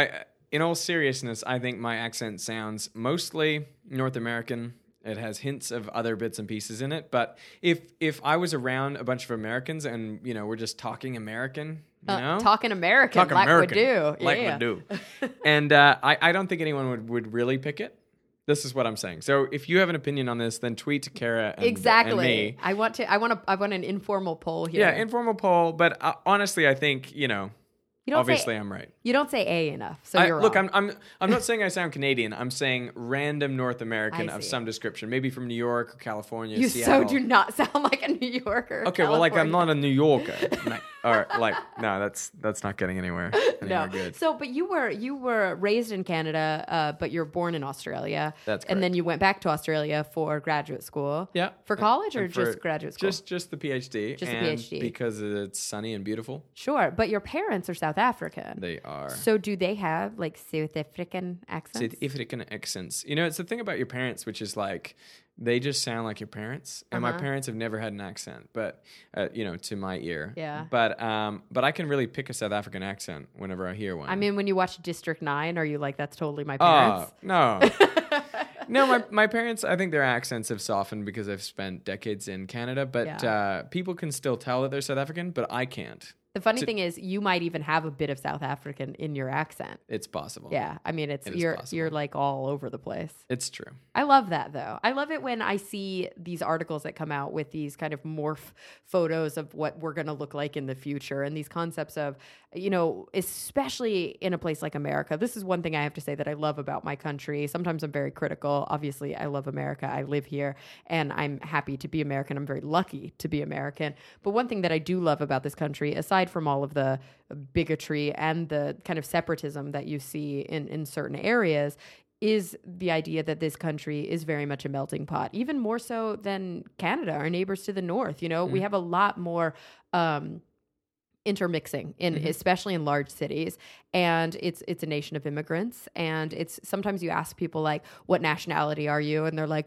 in all seriousness, I think my accent sounds mostly North American. It has hints of other bits and pieces in it. But if I was around a bunch of Americans and, we're just talking American, talking American, we do. We do. And I don't think anyone would really pick it. This is what I'm saying. So if you have an opinion on this, then tweet to Kara and me. I want an informal poll here. Yeah, informal poll. But honestly, I think, obviously I'm right. You don't say A enough, so you're wrong. Look, I'm not saying I sound Canadian. I'm saying random North American of some description, maybe from New York or California, Seattle. You so do not sound like a New Yorker. Okay, well, I'm not a New Yorker. Or no, that's not getting anywhere good. So, but you were raised in Canada, but you're born in Australia. That's correct. And then you went back to Australia for graduate school. Yeah. For college or just graduate school? Just the PhD. Just the PhD. Because it's sunny and beautiful. Sure, but your parents are South African. They are. So do they have South African accents? South African accents. It's the thing about your parents, which is they just sound like your parents. And my parents have never had an accent, but to my ear. Yeah. But I can really pick a South African accent whenever I hear one. I mean, when you watch District 9, are you like, that's totally my parents? No. No, my parents, I think their accents have softened because I've spent decades in Canada, but people can still tell that they're South African, but I can't. The funny thing is, you might even have a bit of South African in your accent. It's possible. Yeah, I mean, you're like all over the place. It's true. I love that though. I love it when I see these articles that come out with these kind of morph photos of what we're going to look like in the future, and these concepts of, especially in a place like America. This is one thing I have to say that I love about my country. Sometimes I'm very critical. Obviously, I love America. I live here, and I'm happy to be American. I'm very lucky to be American. But one thing that I do love about this country, aside from all of the bigotry and the kind of separatism that you see in certain areas, is the idea that this country is very much a melting pot, even more so than Canada, our neighbors to the north. We have a lot more intermixing especially in large cities, and it's a nation of immigrants, and it's sometimes you ask people like, what nationality are you, and they're like,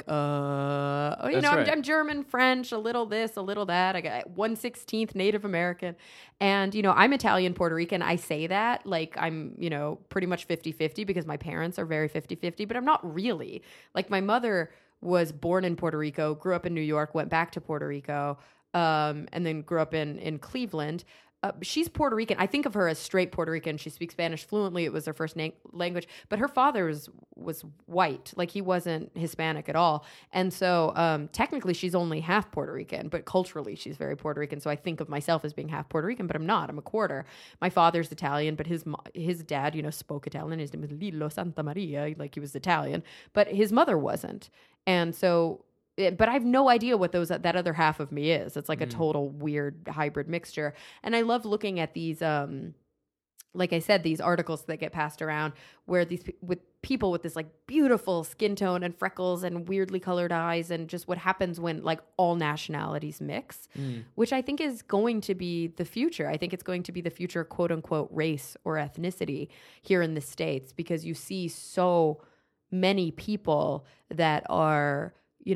I'm German, French, a little this, a little that. I got 1/16 Native American, and I'm Italian, Puerto Rican. I say that like I'm pretty much 50-50 because my parents are very 50-50, but I'm not really. Like my mother was born in Puerto Rico, grew up in New York, went back to Puerto Rico, and then grew up in Cleveland. She's Puerto Rican. I think of her as straight Puerto Rican. She speaks Spanish fluently. It was her first language. But her father was white. Like, he wasn't Hispanic at all. And so technically she's only half Puerto Rican, but culturally she's very Puerto Rican. So I think of myself as being half Puerto Rican, but I'm not. I'm a quarter. My father's Italian, but his dad, spoke Italian. His name was Lillo Santa Maria. Like, he was Italian. But his mother wasn't. And so... But I have no idea what that other half of me is. It's like a total weird hybrid mixture. And I love looking at these, like I said, these articles that get passed around where with people with this like beautiful skin tone and freckles and weirdly colored eyes, and just what happens when like all nationalities mix, which I think is going to be the future. I think it's going to be the future, quote unquote, race or ethnicity here in the States, because you see so many people that are,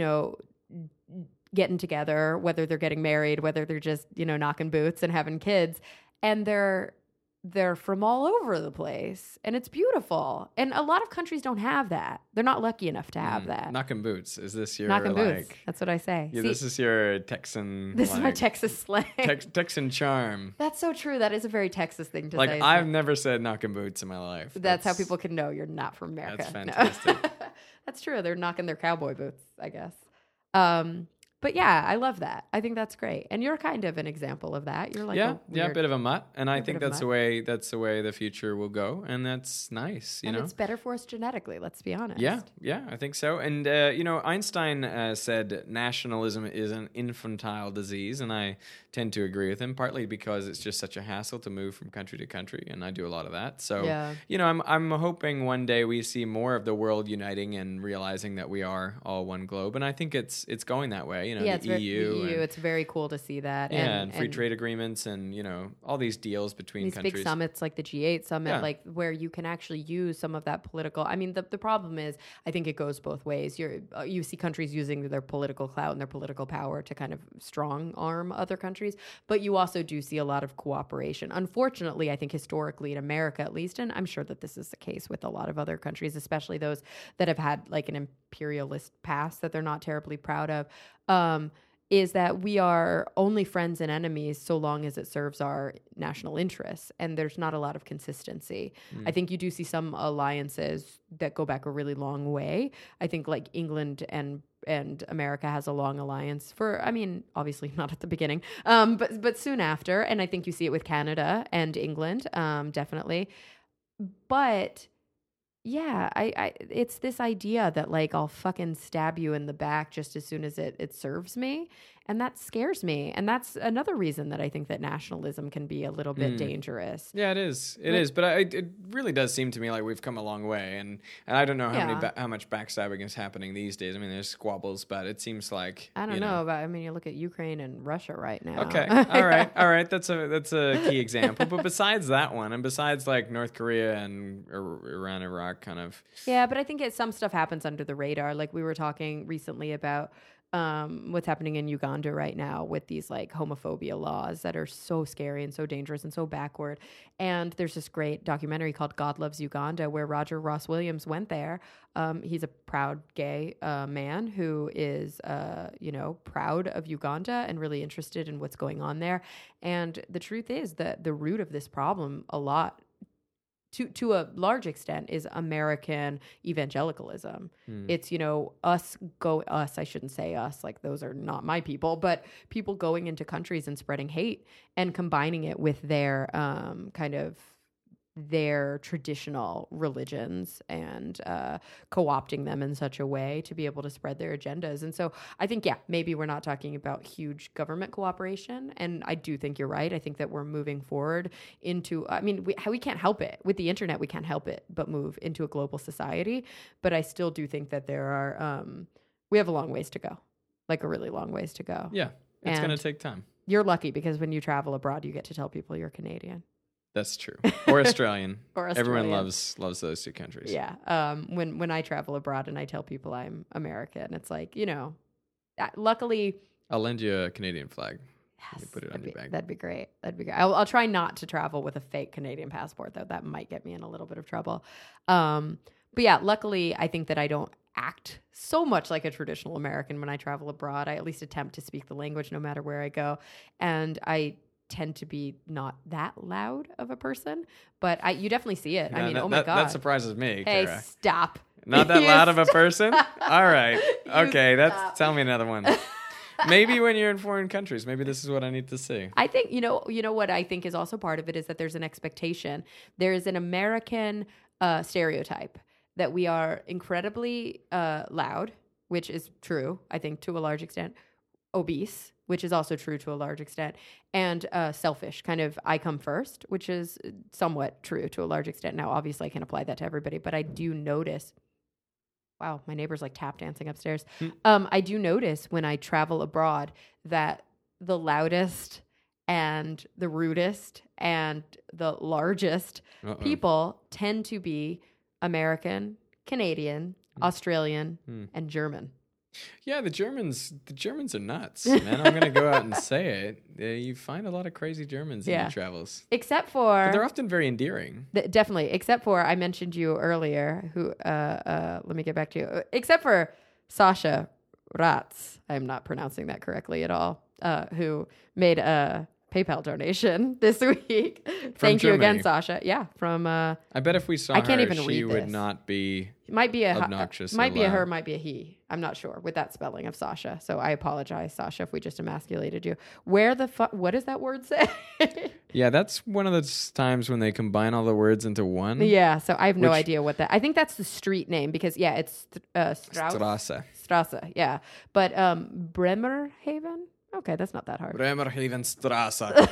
getting together, whether they're getting married, whether they're just, knocking boots and having kids, and they're from all over the place, and it's beautiful. And a lot of countries don't have that. They're not lucky enough to have that. Knocking boots. Is this your knocking boots? That's what I say. Yeah, this is your Texan. This is my Texas slang. Texan charm. That's so true. That is a very Texas thing to say. Like, I've never said knocking boots in my life. That's how people can know you're not from America. That's fantastic. No. That's true. They're knocking their cowboy boots, I guess. But yeah, I love that. I think that's great. And you're kind of an example of that. You're like a bit of a mutt. And I think that's the way the future will go. And that's nice, and it's better for us genetically, let's be honest. Yeah, I think so. And, Einstein said nationalism is an infantile disease. And I tend to agree with him, partly because it's just such a hassle to move from country to country. And I do a lot of that. So, I'm hoping one day we see more of the world uniting and realizing that we are all one globe. And I think it's going that way. The EU. It's very cool to see that. And free trade agreements and, all these deals between these countries. Big summits like the G8 summit, like where you can actually use some of that political. I mean, the problem is, I think it goes both ways. You see countries using their political clout and their political power to kind of strong arm other countries, but you also do see a lot of cooperation. Unfortunately, I think historically in America, at least, and I'm sure that this is the case with a lot of other countries, especially those that have had like an imperialist past that they're not terribly proud of, is that we are only friends and enemies so long as it serves our national interests. And there's not a lot of consistency. I think you do see some alliances that go back a really long way. I think like England and America has a long alliance obviously not at the beginning, but soon after. And I think you see it with Canada and England, definitely. But yeah, I it's this idea that like I'll fucking stab you in the back just as soon as it serves me. And that scares me. And that's another reason that I think that nationalism can be a little bit dangerous. Yeah, it is. It is. But it really does seem to me like we've come a long way. And I don't know how much backstabbing is happening these days. I mean, there's squabbles, but it seems like... I don't know. But you look at Ukraine and Russia right now. Okay. All right. That's a key example. But besides that one, and besides like North Korea and Iran, Iraq kind of... Yeah, but I think some stuff happens under the radar. Like we were talking recently about... what's happening in Uganda right now with these like homophobia laws that are so scary and so dangerous and so backward. And there's this great documentary called God Loves Uganda where Roger Ross Williams went there. He's a proud gay man who is, proud of Uganda and really interested in what's going on there. And the truth is that the root of this problem to a large extent is American evangelicalism. It's, I shouldn't say us, like those are not my people, but people going into countries and spreading hate and combining it with their their traditional religions and co-opting them in such a way to be able to spread their agendas. And so I think, maybe we're not talking about huge government cooperation. And I do think you're right. I think that we're moving forward into, we can't help it. With the internet, we can't help it but move into a global society. But I still do think that there are, we have a long ways to go, like a really long ways to go. Yeah, it's going to take time. You're lucky because when you travel abroad, you get to tell people you're Canadian. That's true. Or Australian. Everyone loves those two countries. Yeah. When I travel abroad and I tell people I'm American, it's like, luckily... I'll lend you a Canadian flag. Yes. You put it on your bag. That'd be great. I'll try not to travel with a fake Canadian passport, though. That might get me in a little bit of trouble. But yeah, luckily, I think that I don't act so much like a traditional American when I travel abroad. I at least attempt to speak the language no matter where I go. And I tend to be not that loud of a person, but you definitely see it. I mean, oh my God. That surprises me, Hey, Kara. stop. Not that loud of a person? All right. Okay, tell me another one. Maybe when you're in foreign countries, maybe this is what I need to see. I think, you know what I think is also part of it is that there's an expectation. There is an American stereotype that we are incredibly loud, which is true, I think, to a large extent, obese, which is also true to a large extent, and selfish, kind of I come first, which is somewhat true to a large extent. Now, obviously, I can't apply that to everybody, but I do notice. Wow, my neighbor's like tap dancing upstairs. I do notice when I travel abroad that the loudest and the rudest and the largest people tend to be American, Canadian, Australian, and German. Yeah, the Germans are nuts, man. I'm gonna go out and say it. You find a lot of crazy Germans in your travels, except for but they're often very endearing. Definitely, except for I mentioned you earlier. Who? Let me get back to you. Except for Sasha Ratz, I'm not pronouncing that correctly at all. Who made a PayPal donation this week? Thank you again, Sasha. Yeah, from. I bet if we saw her, can't even she read would this. Not be. Might be obnoxious. Might be a her. Might be a he. I'm not sure with that spelling of Sasha. So I apologize, Sasha, if we just emasculated you. Where the fuck? What does that word say? Yeah, that's one of those times when they combine all the words into one. Yeah, so I have no idea what that. I think that's the street name because it's Strasse. Yeah, but Bremerhaven. Okay, that's not that hard. Bremerhaven Strasse.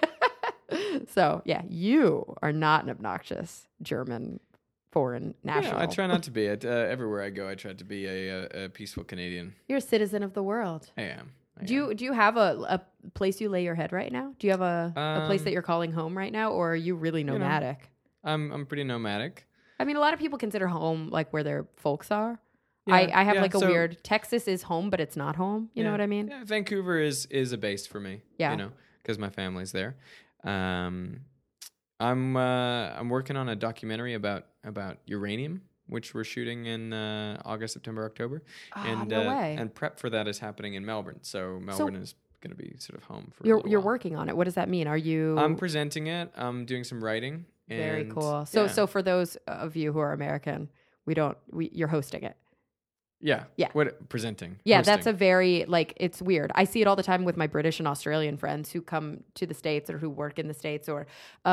So yeah, you are not an obnoxious German foreign national. Yeah, I try not to be. Everywhere I go, I try to be a peaceful Canadian. You're a citizen of the world. I am. Do you have a place you lay your head right now? Do you have a place that you're calling home right now, or are you really nomadic? I'm pretty nomadic. I mean, a lot of people consider home like where their folks are. Yeah, I have like a weird Texas is home, but it's not home. You know what I mean? Yeah, Vancouver is a base for me. Yeah, you know, because my family's there. I'm working on a documentary about uranium, which we're shooting in August, September, October, and no way. And prep for that is happening in Melbourne. So Melbourne is going to be sort of home for. You're working on it. What does that mean? Are you? I'm presenting it. I'm doing some writing. Very cool. So for those of you who are American, you're hosting it. Yeah. What presenting? Yeah, hosting. That's a very it's weird. I see it all the time with my British and Australian friends who come to the States or who work in the States or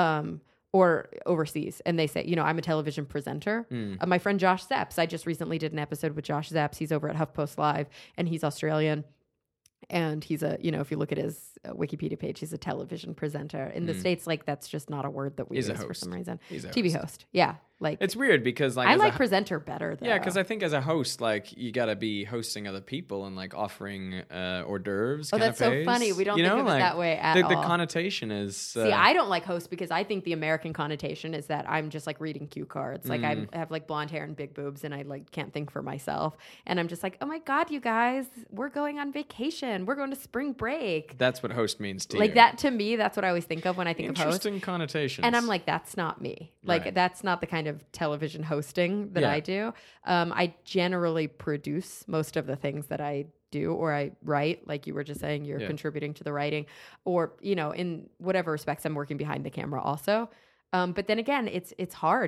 overseas, and they say, I'm a television presenter. My friend Josh Zepps, I just recently did an episode with Josh Zepps. He's over at HuffPost Live, and he's Australian. And he's if you look at his Wikipedia page, he's a television presenter. In the States, that's just not a word that we use for some reason. He's a TV host. Yeah. It's weird because I like presenter better though. Yeah, because I think as a host, you gotta be hosting other people and offering hors d'oeuvres. Oh, that's so funny. We don't think of it that way at all. The connotation is. See, I don't like host because I think the American connotation is that I'm just reading cue cards. I have blonde hair and big boobs, and I can't think for myself. And I'm just oh my God, you guys, we're going on vacation. We're going to spring break. That's what host means to you. That to me, that's what I always think of when I think of host. Interesting connotations. And I'm that's not me. That's not the kind of television hosting that I do. I generally produce most of the things that I do, or I write, like you were just saying, you're contributing to the writing, or, in whatever respects I'm working behind the camera also. But then again, it's hard,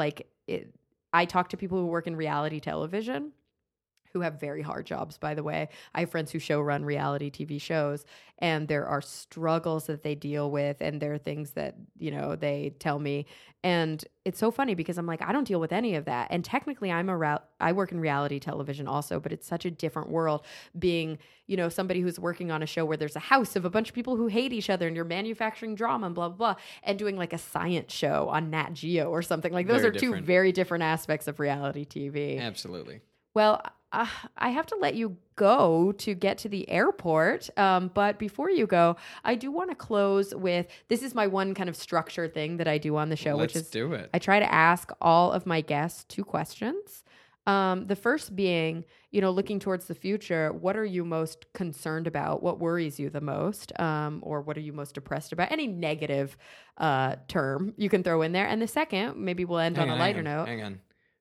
I talk to people who work in reality television who have very hard jobs, by the way. I have friends who run reality TV shows, and there are struggles that they deal with, and there are things that, they tell me. And it's so funny because I'm I don't deal with any of that. And technically I work in reality television also, but it's such a different world being, somebody who's working on a show where there's a house of a bunch of people who hate each other and you're manufacturing drama and blah, blah, blah, and doing a science show on Nat Geo or something. Those are two very different aspects of reality TV. Absolutely. Well, I have to let you go to get to the airport. But before you go, I do want to close with, this is my one kind of structure thing that I do on the show, which is do it. I try to ask all of my guests 2 questions. The first being, looking towards the future, what are you most concerned about? What worries you the most? Or what are you most depressed about? Any negative term you can throw in there. And the second, maybe we'll end on a lighter note. Hang on.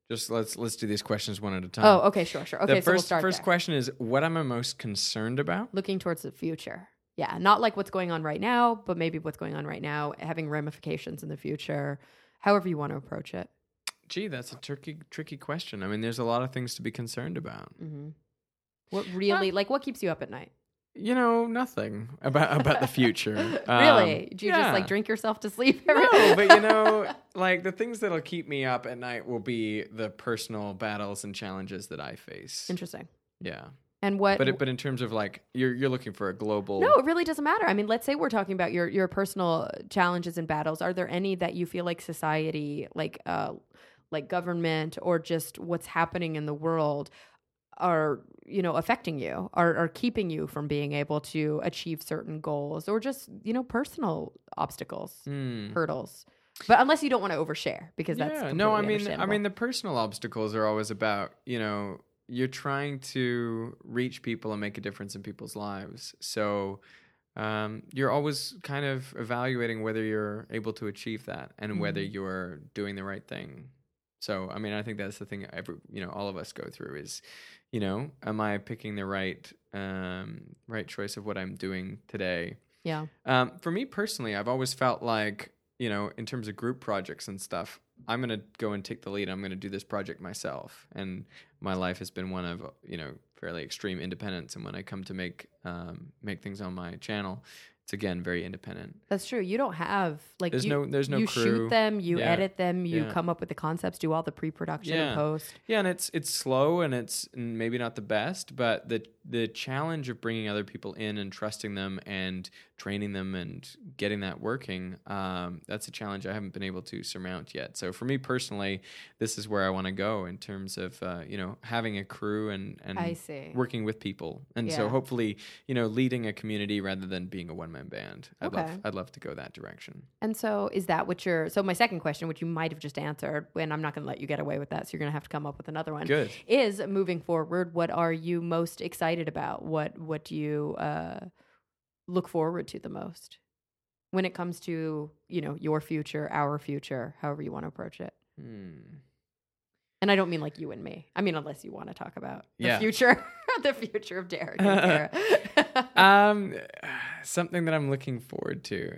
Just let's do these questions one at a time. Oh, okay, sure. Okay, so we'll start first there. question is, what am I most concerned about? Looking towards the future. Yeah, not like what's going on right now, but maybe what's going on right now, having ramifications in the future, however you want to approach it. Gee, that's a tricky question. I mean, there's a lot of things to be concerned about. Mm-hmm. What really, what keeps you up at night? Nothing about the future. Really? Do you just drink yourself to sleep? No, but the things that'll keep me up at night will be the personal battles and challenges that I face. Interesting. Yeah. And what? But in terms of you're looking for a global. No, it really doesn't matter. I mean, let's say we're talking about your personal challenges and battles. Are there any that you feel like society, like government, or just what's happening in the world, are affecting you, are keeping you from being able to achieve certain goals, or just personal obstacles, hurdles? But unless you don't want to overshare, because that's I mean the personal obstacles are always about you're trying to reach people and make a difference in people's lives, so you're always kind of evaluating whether you're able to achieve that and whether you're doing the right thing. So, I mean, I think that's the thing all of us go through is, am I picking the right choice of what I'm doing today? Yeah. For me personally, I've always felt like, in terms of group projects and stuff, I'm going to go and take the lead. I'm going to do this project myself. And my life has been one of, fairly extreme independence. And when I come to make things on my channel, it's again very independent. That's true. You don't have there's no you crew. Shoot them, you edit them, you come up with the concepts, do all the pre-production and post. Yeah, and it's slow and it's maybe not the best, but the challenge of bringing other people in and trusting them and training them and getting that working, that's a challenge I haven't been able to surmount yet. So for me personally, this is where I want to go in terms of having a crew and I see. Working with people, and so hopefully leading a community rather than being a one-man band. I'd love to go that direction. And so is that what so my second question, which you might have just answered, and I'm not going to let you get away with that, so you're going to have to come up with another one. Good. Is moving forward, what are you most excited about? What do you look forward to the most when it comes to your future, our future, however you want to approach it? And I don't mean like you and me. I mean, unless you want to talk about the future, the future of Derek and Sarah. Something that I'm looking forward to.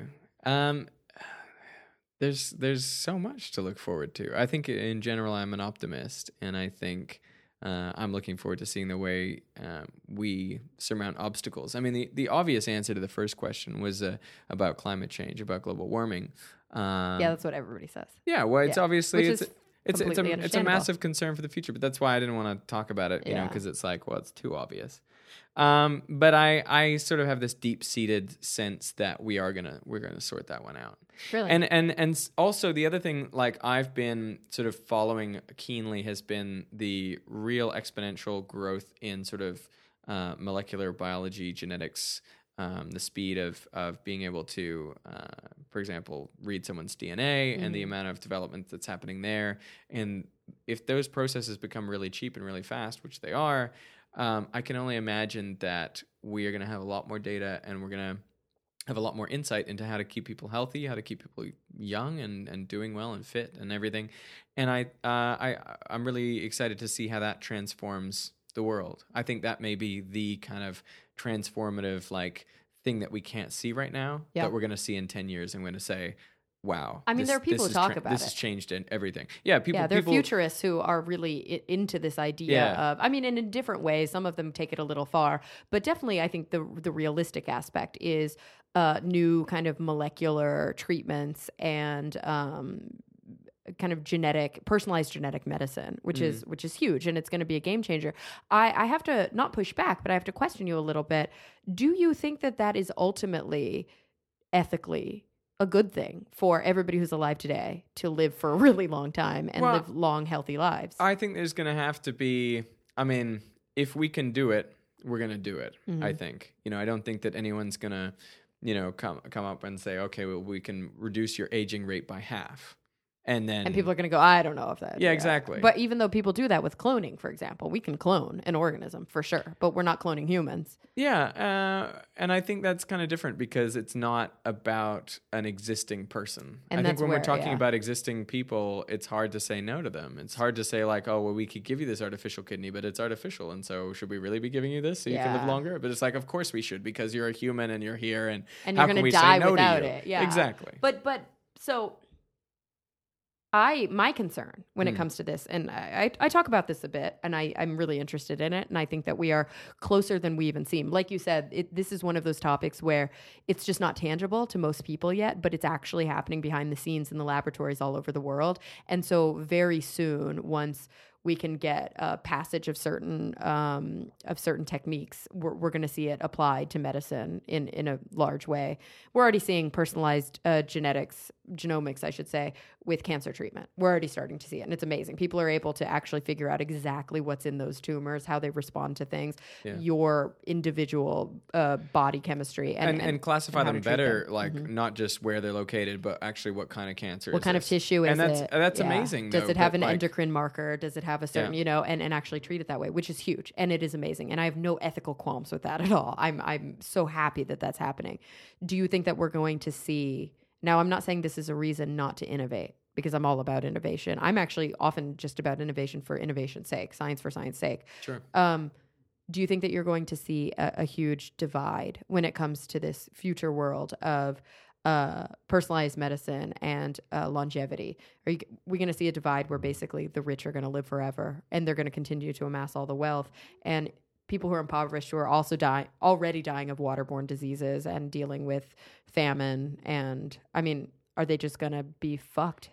There's so much to look forward to. I think in general, I'm an optimist, and I think I'm looking forward to seeing the way we surmount obstacles. I mean, the obvious answer to the first question was about climate change, about global warming. That's what everybody says. Yeah, well, it's obviously it's a massive concern for the future, but that's why I didn't want to talk about it, because it's it's too obvious. But I sort of have this deep-seated sense that we're gonna sort that one out. Really? And also the other thing, I've been sort of following keenly, has been the real exponential growth in sort of molecular biology, genetics, the speed of being able to, for example, read someone's DNA and the amount of development that's happening there. And if those processes become really cheap and really fast, which they are, I can only imagine that we are going to have a lot more data, and we're going to have a lot more insight into how to keep people healthy, how to keep people young and doing well and fit and everything. And I'm really excited to see how that transforms the world. I think that may be the kind of transformative thing that we can't see right now, that we're going to see in 10 years. I'm going to say, wow. I mean, there are people who talk about this has changed in everything. Yeah, there are futurists who are really into this idea of, I mean, in different ways. Some of them take it a little far, but definitely I think the realistic aspect is new kind of molecular treatments and kind of personalized genetic medicine, which is huge, and it's going to be a game changer. I have to not push back, but I have to question you a little bit. Do you think that is ultimately ethically a good thing for everybody who's alive today to live for a really long time and live long, healthy lives? I think there's going to have to be, I mean, if we can do it, we're going to do it, I think. I don't think that anyone's going to, come up and say, okay, well, we can reduce your aging rate by half. And people are going to go, I don't know if that. Yeah, exactly. But even though people do that with cloning, for example, we can clone an organism for sure, but we're not cloning humans. Yeah. And I think that's kind of different because it's not about an existing person. And I think when we're talking about existing people, it's hard to say no to them. It's hard to say like, oh, well, we could give you this artificial kidney, but it's artificial. And so should we really be giving you this so you can live longer? But it's like, of course we should, because you're a human and you're here. And you're going to die without it. Yeah, exactly. But so... my concern when it comes to this, and I talk about this a bit, and I'm really interested in it, and I think that we are closer than we even seem. Like you said, this is one of those topics where it's just not tangible to most people yet, but it's actually happening behind the scenes in the laboratories all over the world. And so very soon, once we can get a passage of certain techniques, we're going to see it applied to medicine in a large way. We're already seeing personalized genomics, I should say, with cancer treatment. We're already starting to see it, and it's amazing. People are able to actually figure out exactly what's in those tumors, how they respond to things, your individual body chemistry, and classify them better, like not just where they're located, but actually what kind of cancer. What kind of tissue is it? And that's amazing. Does it have an endocrine marker? Does it have a certain, and actually treat it that way, which is huge, and it is amazing. And I have no ethical qualms with that at all. I'm so happy that that's happening. Do you think that we're going to see? Now, I'm not saying this is a reason not to innovate, because I'm all about innovation. I'm actually often just about innovation for innovation's sake, science for science sake. Sure. Do you think that you're going to see a huge divide when it comes to this future world of personalized medicine and longevity? Are we going to see a divide where basically the rich are going to live forever and they're going to continue to amass all the wealth, and people who are impoverished, who are also already dying of waterborne diseases and dealing with famine? And I mean, are they just going to be fucked?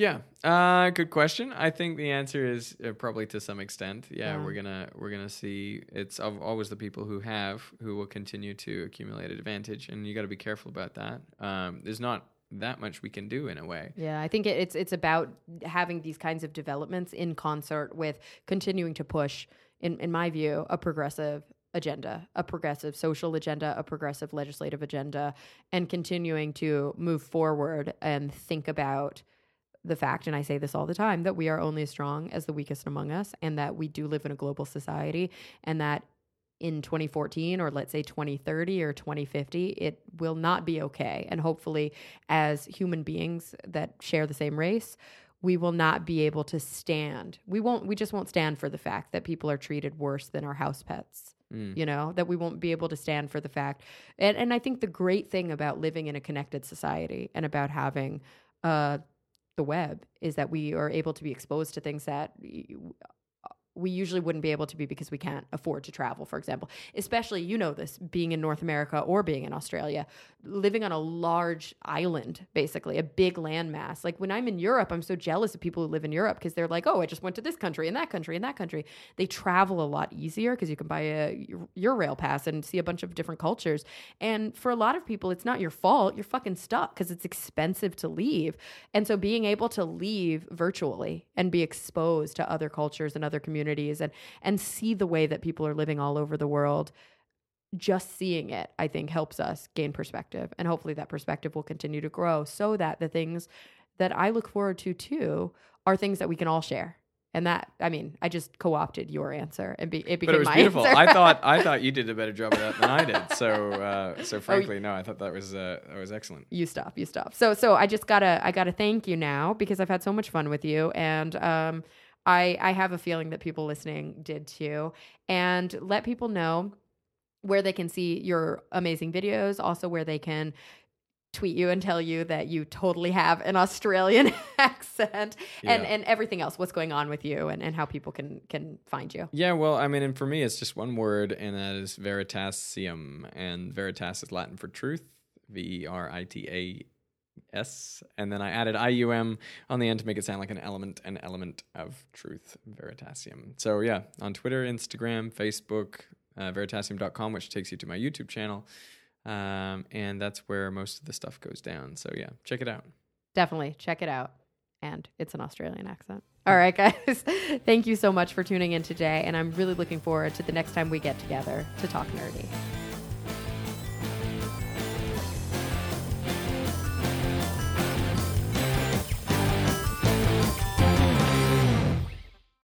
Yeah. Good question. I think the answer is probably to some extent. Yeah. We're gonna see it's always the people who will continue to accumulate advantage, and you got to be careful about that. There's not that much we can do in a way. Yeah, I think it's about having these kinds of developments in concert with continuing to push, in my view, a progressive agenda, a progressive social agenda, a progressive legislative agenda, and continuing to move forward and think about the fact, and I say this all the time, that we are only as strong as the weakest among us, and that we do live in a global society, and that in 2014, or let's say 2030 or 2050, it will not be okay. And hopefully, as human beings that share the same race, we will not be able to stand. We just won't stand for the fact that people are treated worse than our house pets. That we won't be able to stand for the fact. And I think the great thing about living in a connected society and about having the web is that we are able to be exposed to things that we usually wouldn't be able to be because we can't afford to travel, for example. Especially, this, being in North America or being in Australia, living on a large island, basically, a big landmass. Like when I'm in Europe, I'm so jealous of people who live in Europe because they're like, oh, I just went to this country and that country and that country. They travel a lot easier because you can buy a Eurail pass and see a bunch of different cultures. And for a lot of people, it's not your fault. You're fucking stuck because it's expensive to leave. And so being able to leave virtually and be exposed to other cultures and other communities and see the way that people are living all over the world, just seeing it, I think, helps us gain perspective. And hopefully that perspective will continue to grow so that the things that I look forward to too are things that we can all share. And that, I mean, I just co-opted your answer and it became my answer. But it was beautiful. I thought you did a better job of that than I did. So frankly, no, I thought that was excellent. You stop. So I just gotta thank you now because I've had so much fun with you, and I have a feeling that people listening did too. And let people know where they can see your amazing videos, also where they can tweet you and tell you that you totally have an Australian accent, and everything else, what's going on with you and how people can find you. Yeah, well, I mean, and for me, it's just one word, and that is Veritasium. And Veritas is Latin for truth, Veritas. And then I added IUM on the end to make it sound like an element of truth, Veritasium. So yeah, on Twitter, Instagram, Facebook, Veritasium.com, which takes you to my YouTube channel. And that's where most of the stuff goes down. So yeah, check it out. Definitely check it out. And it's an Australian accent. All right, guys. Thank you so much for tuning in today. And I'm really looking forward to the next time we get together to talk nerdy.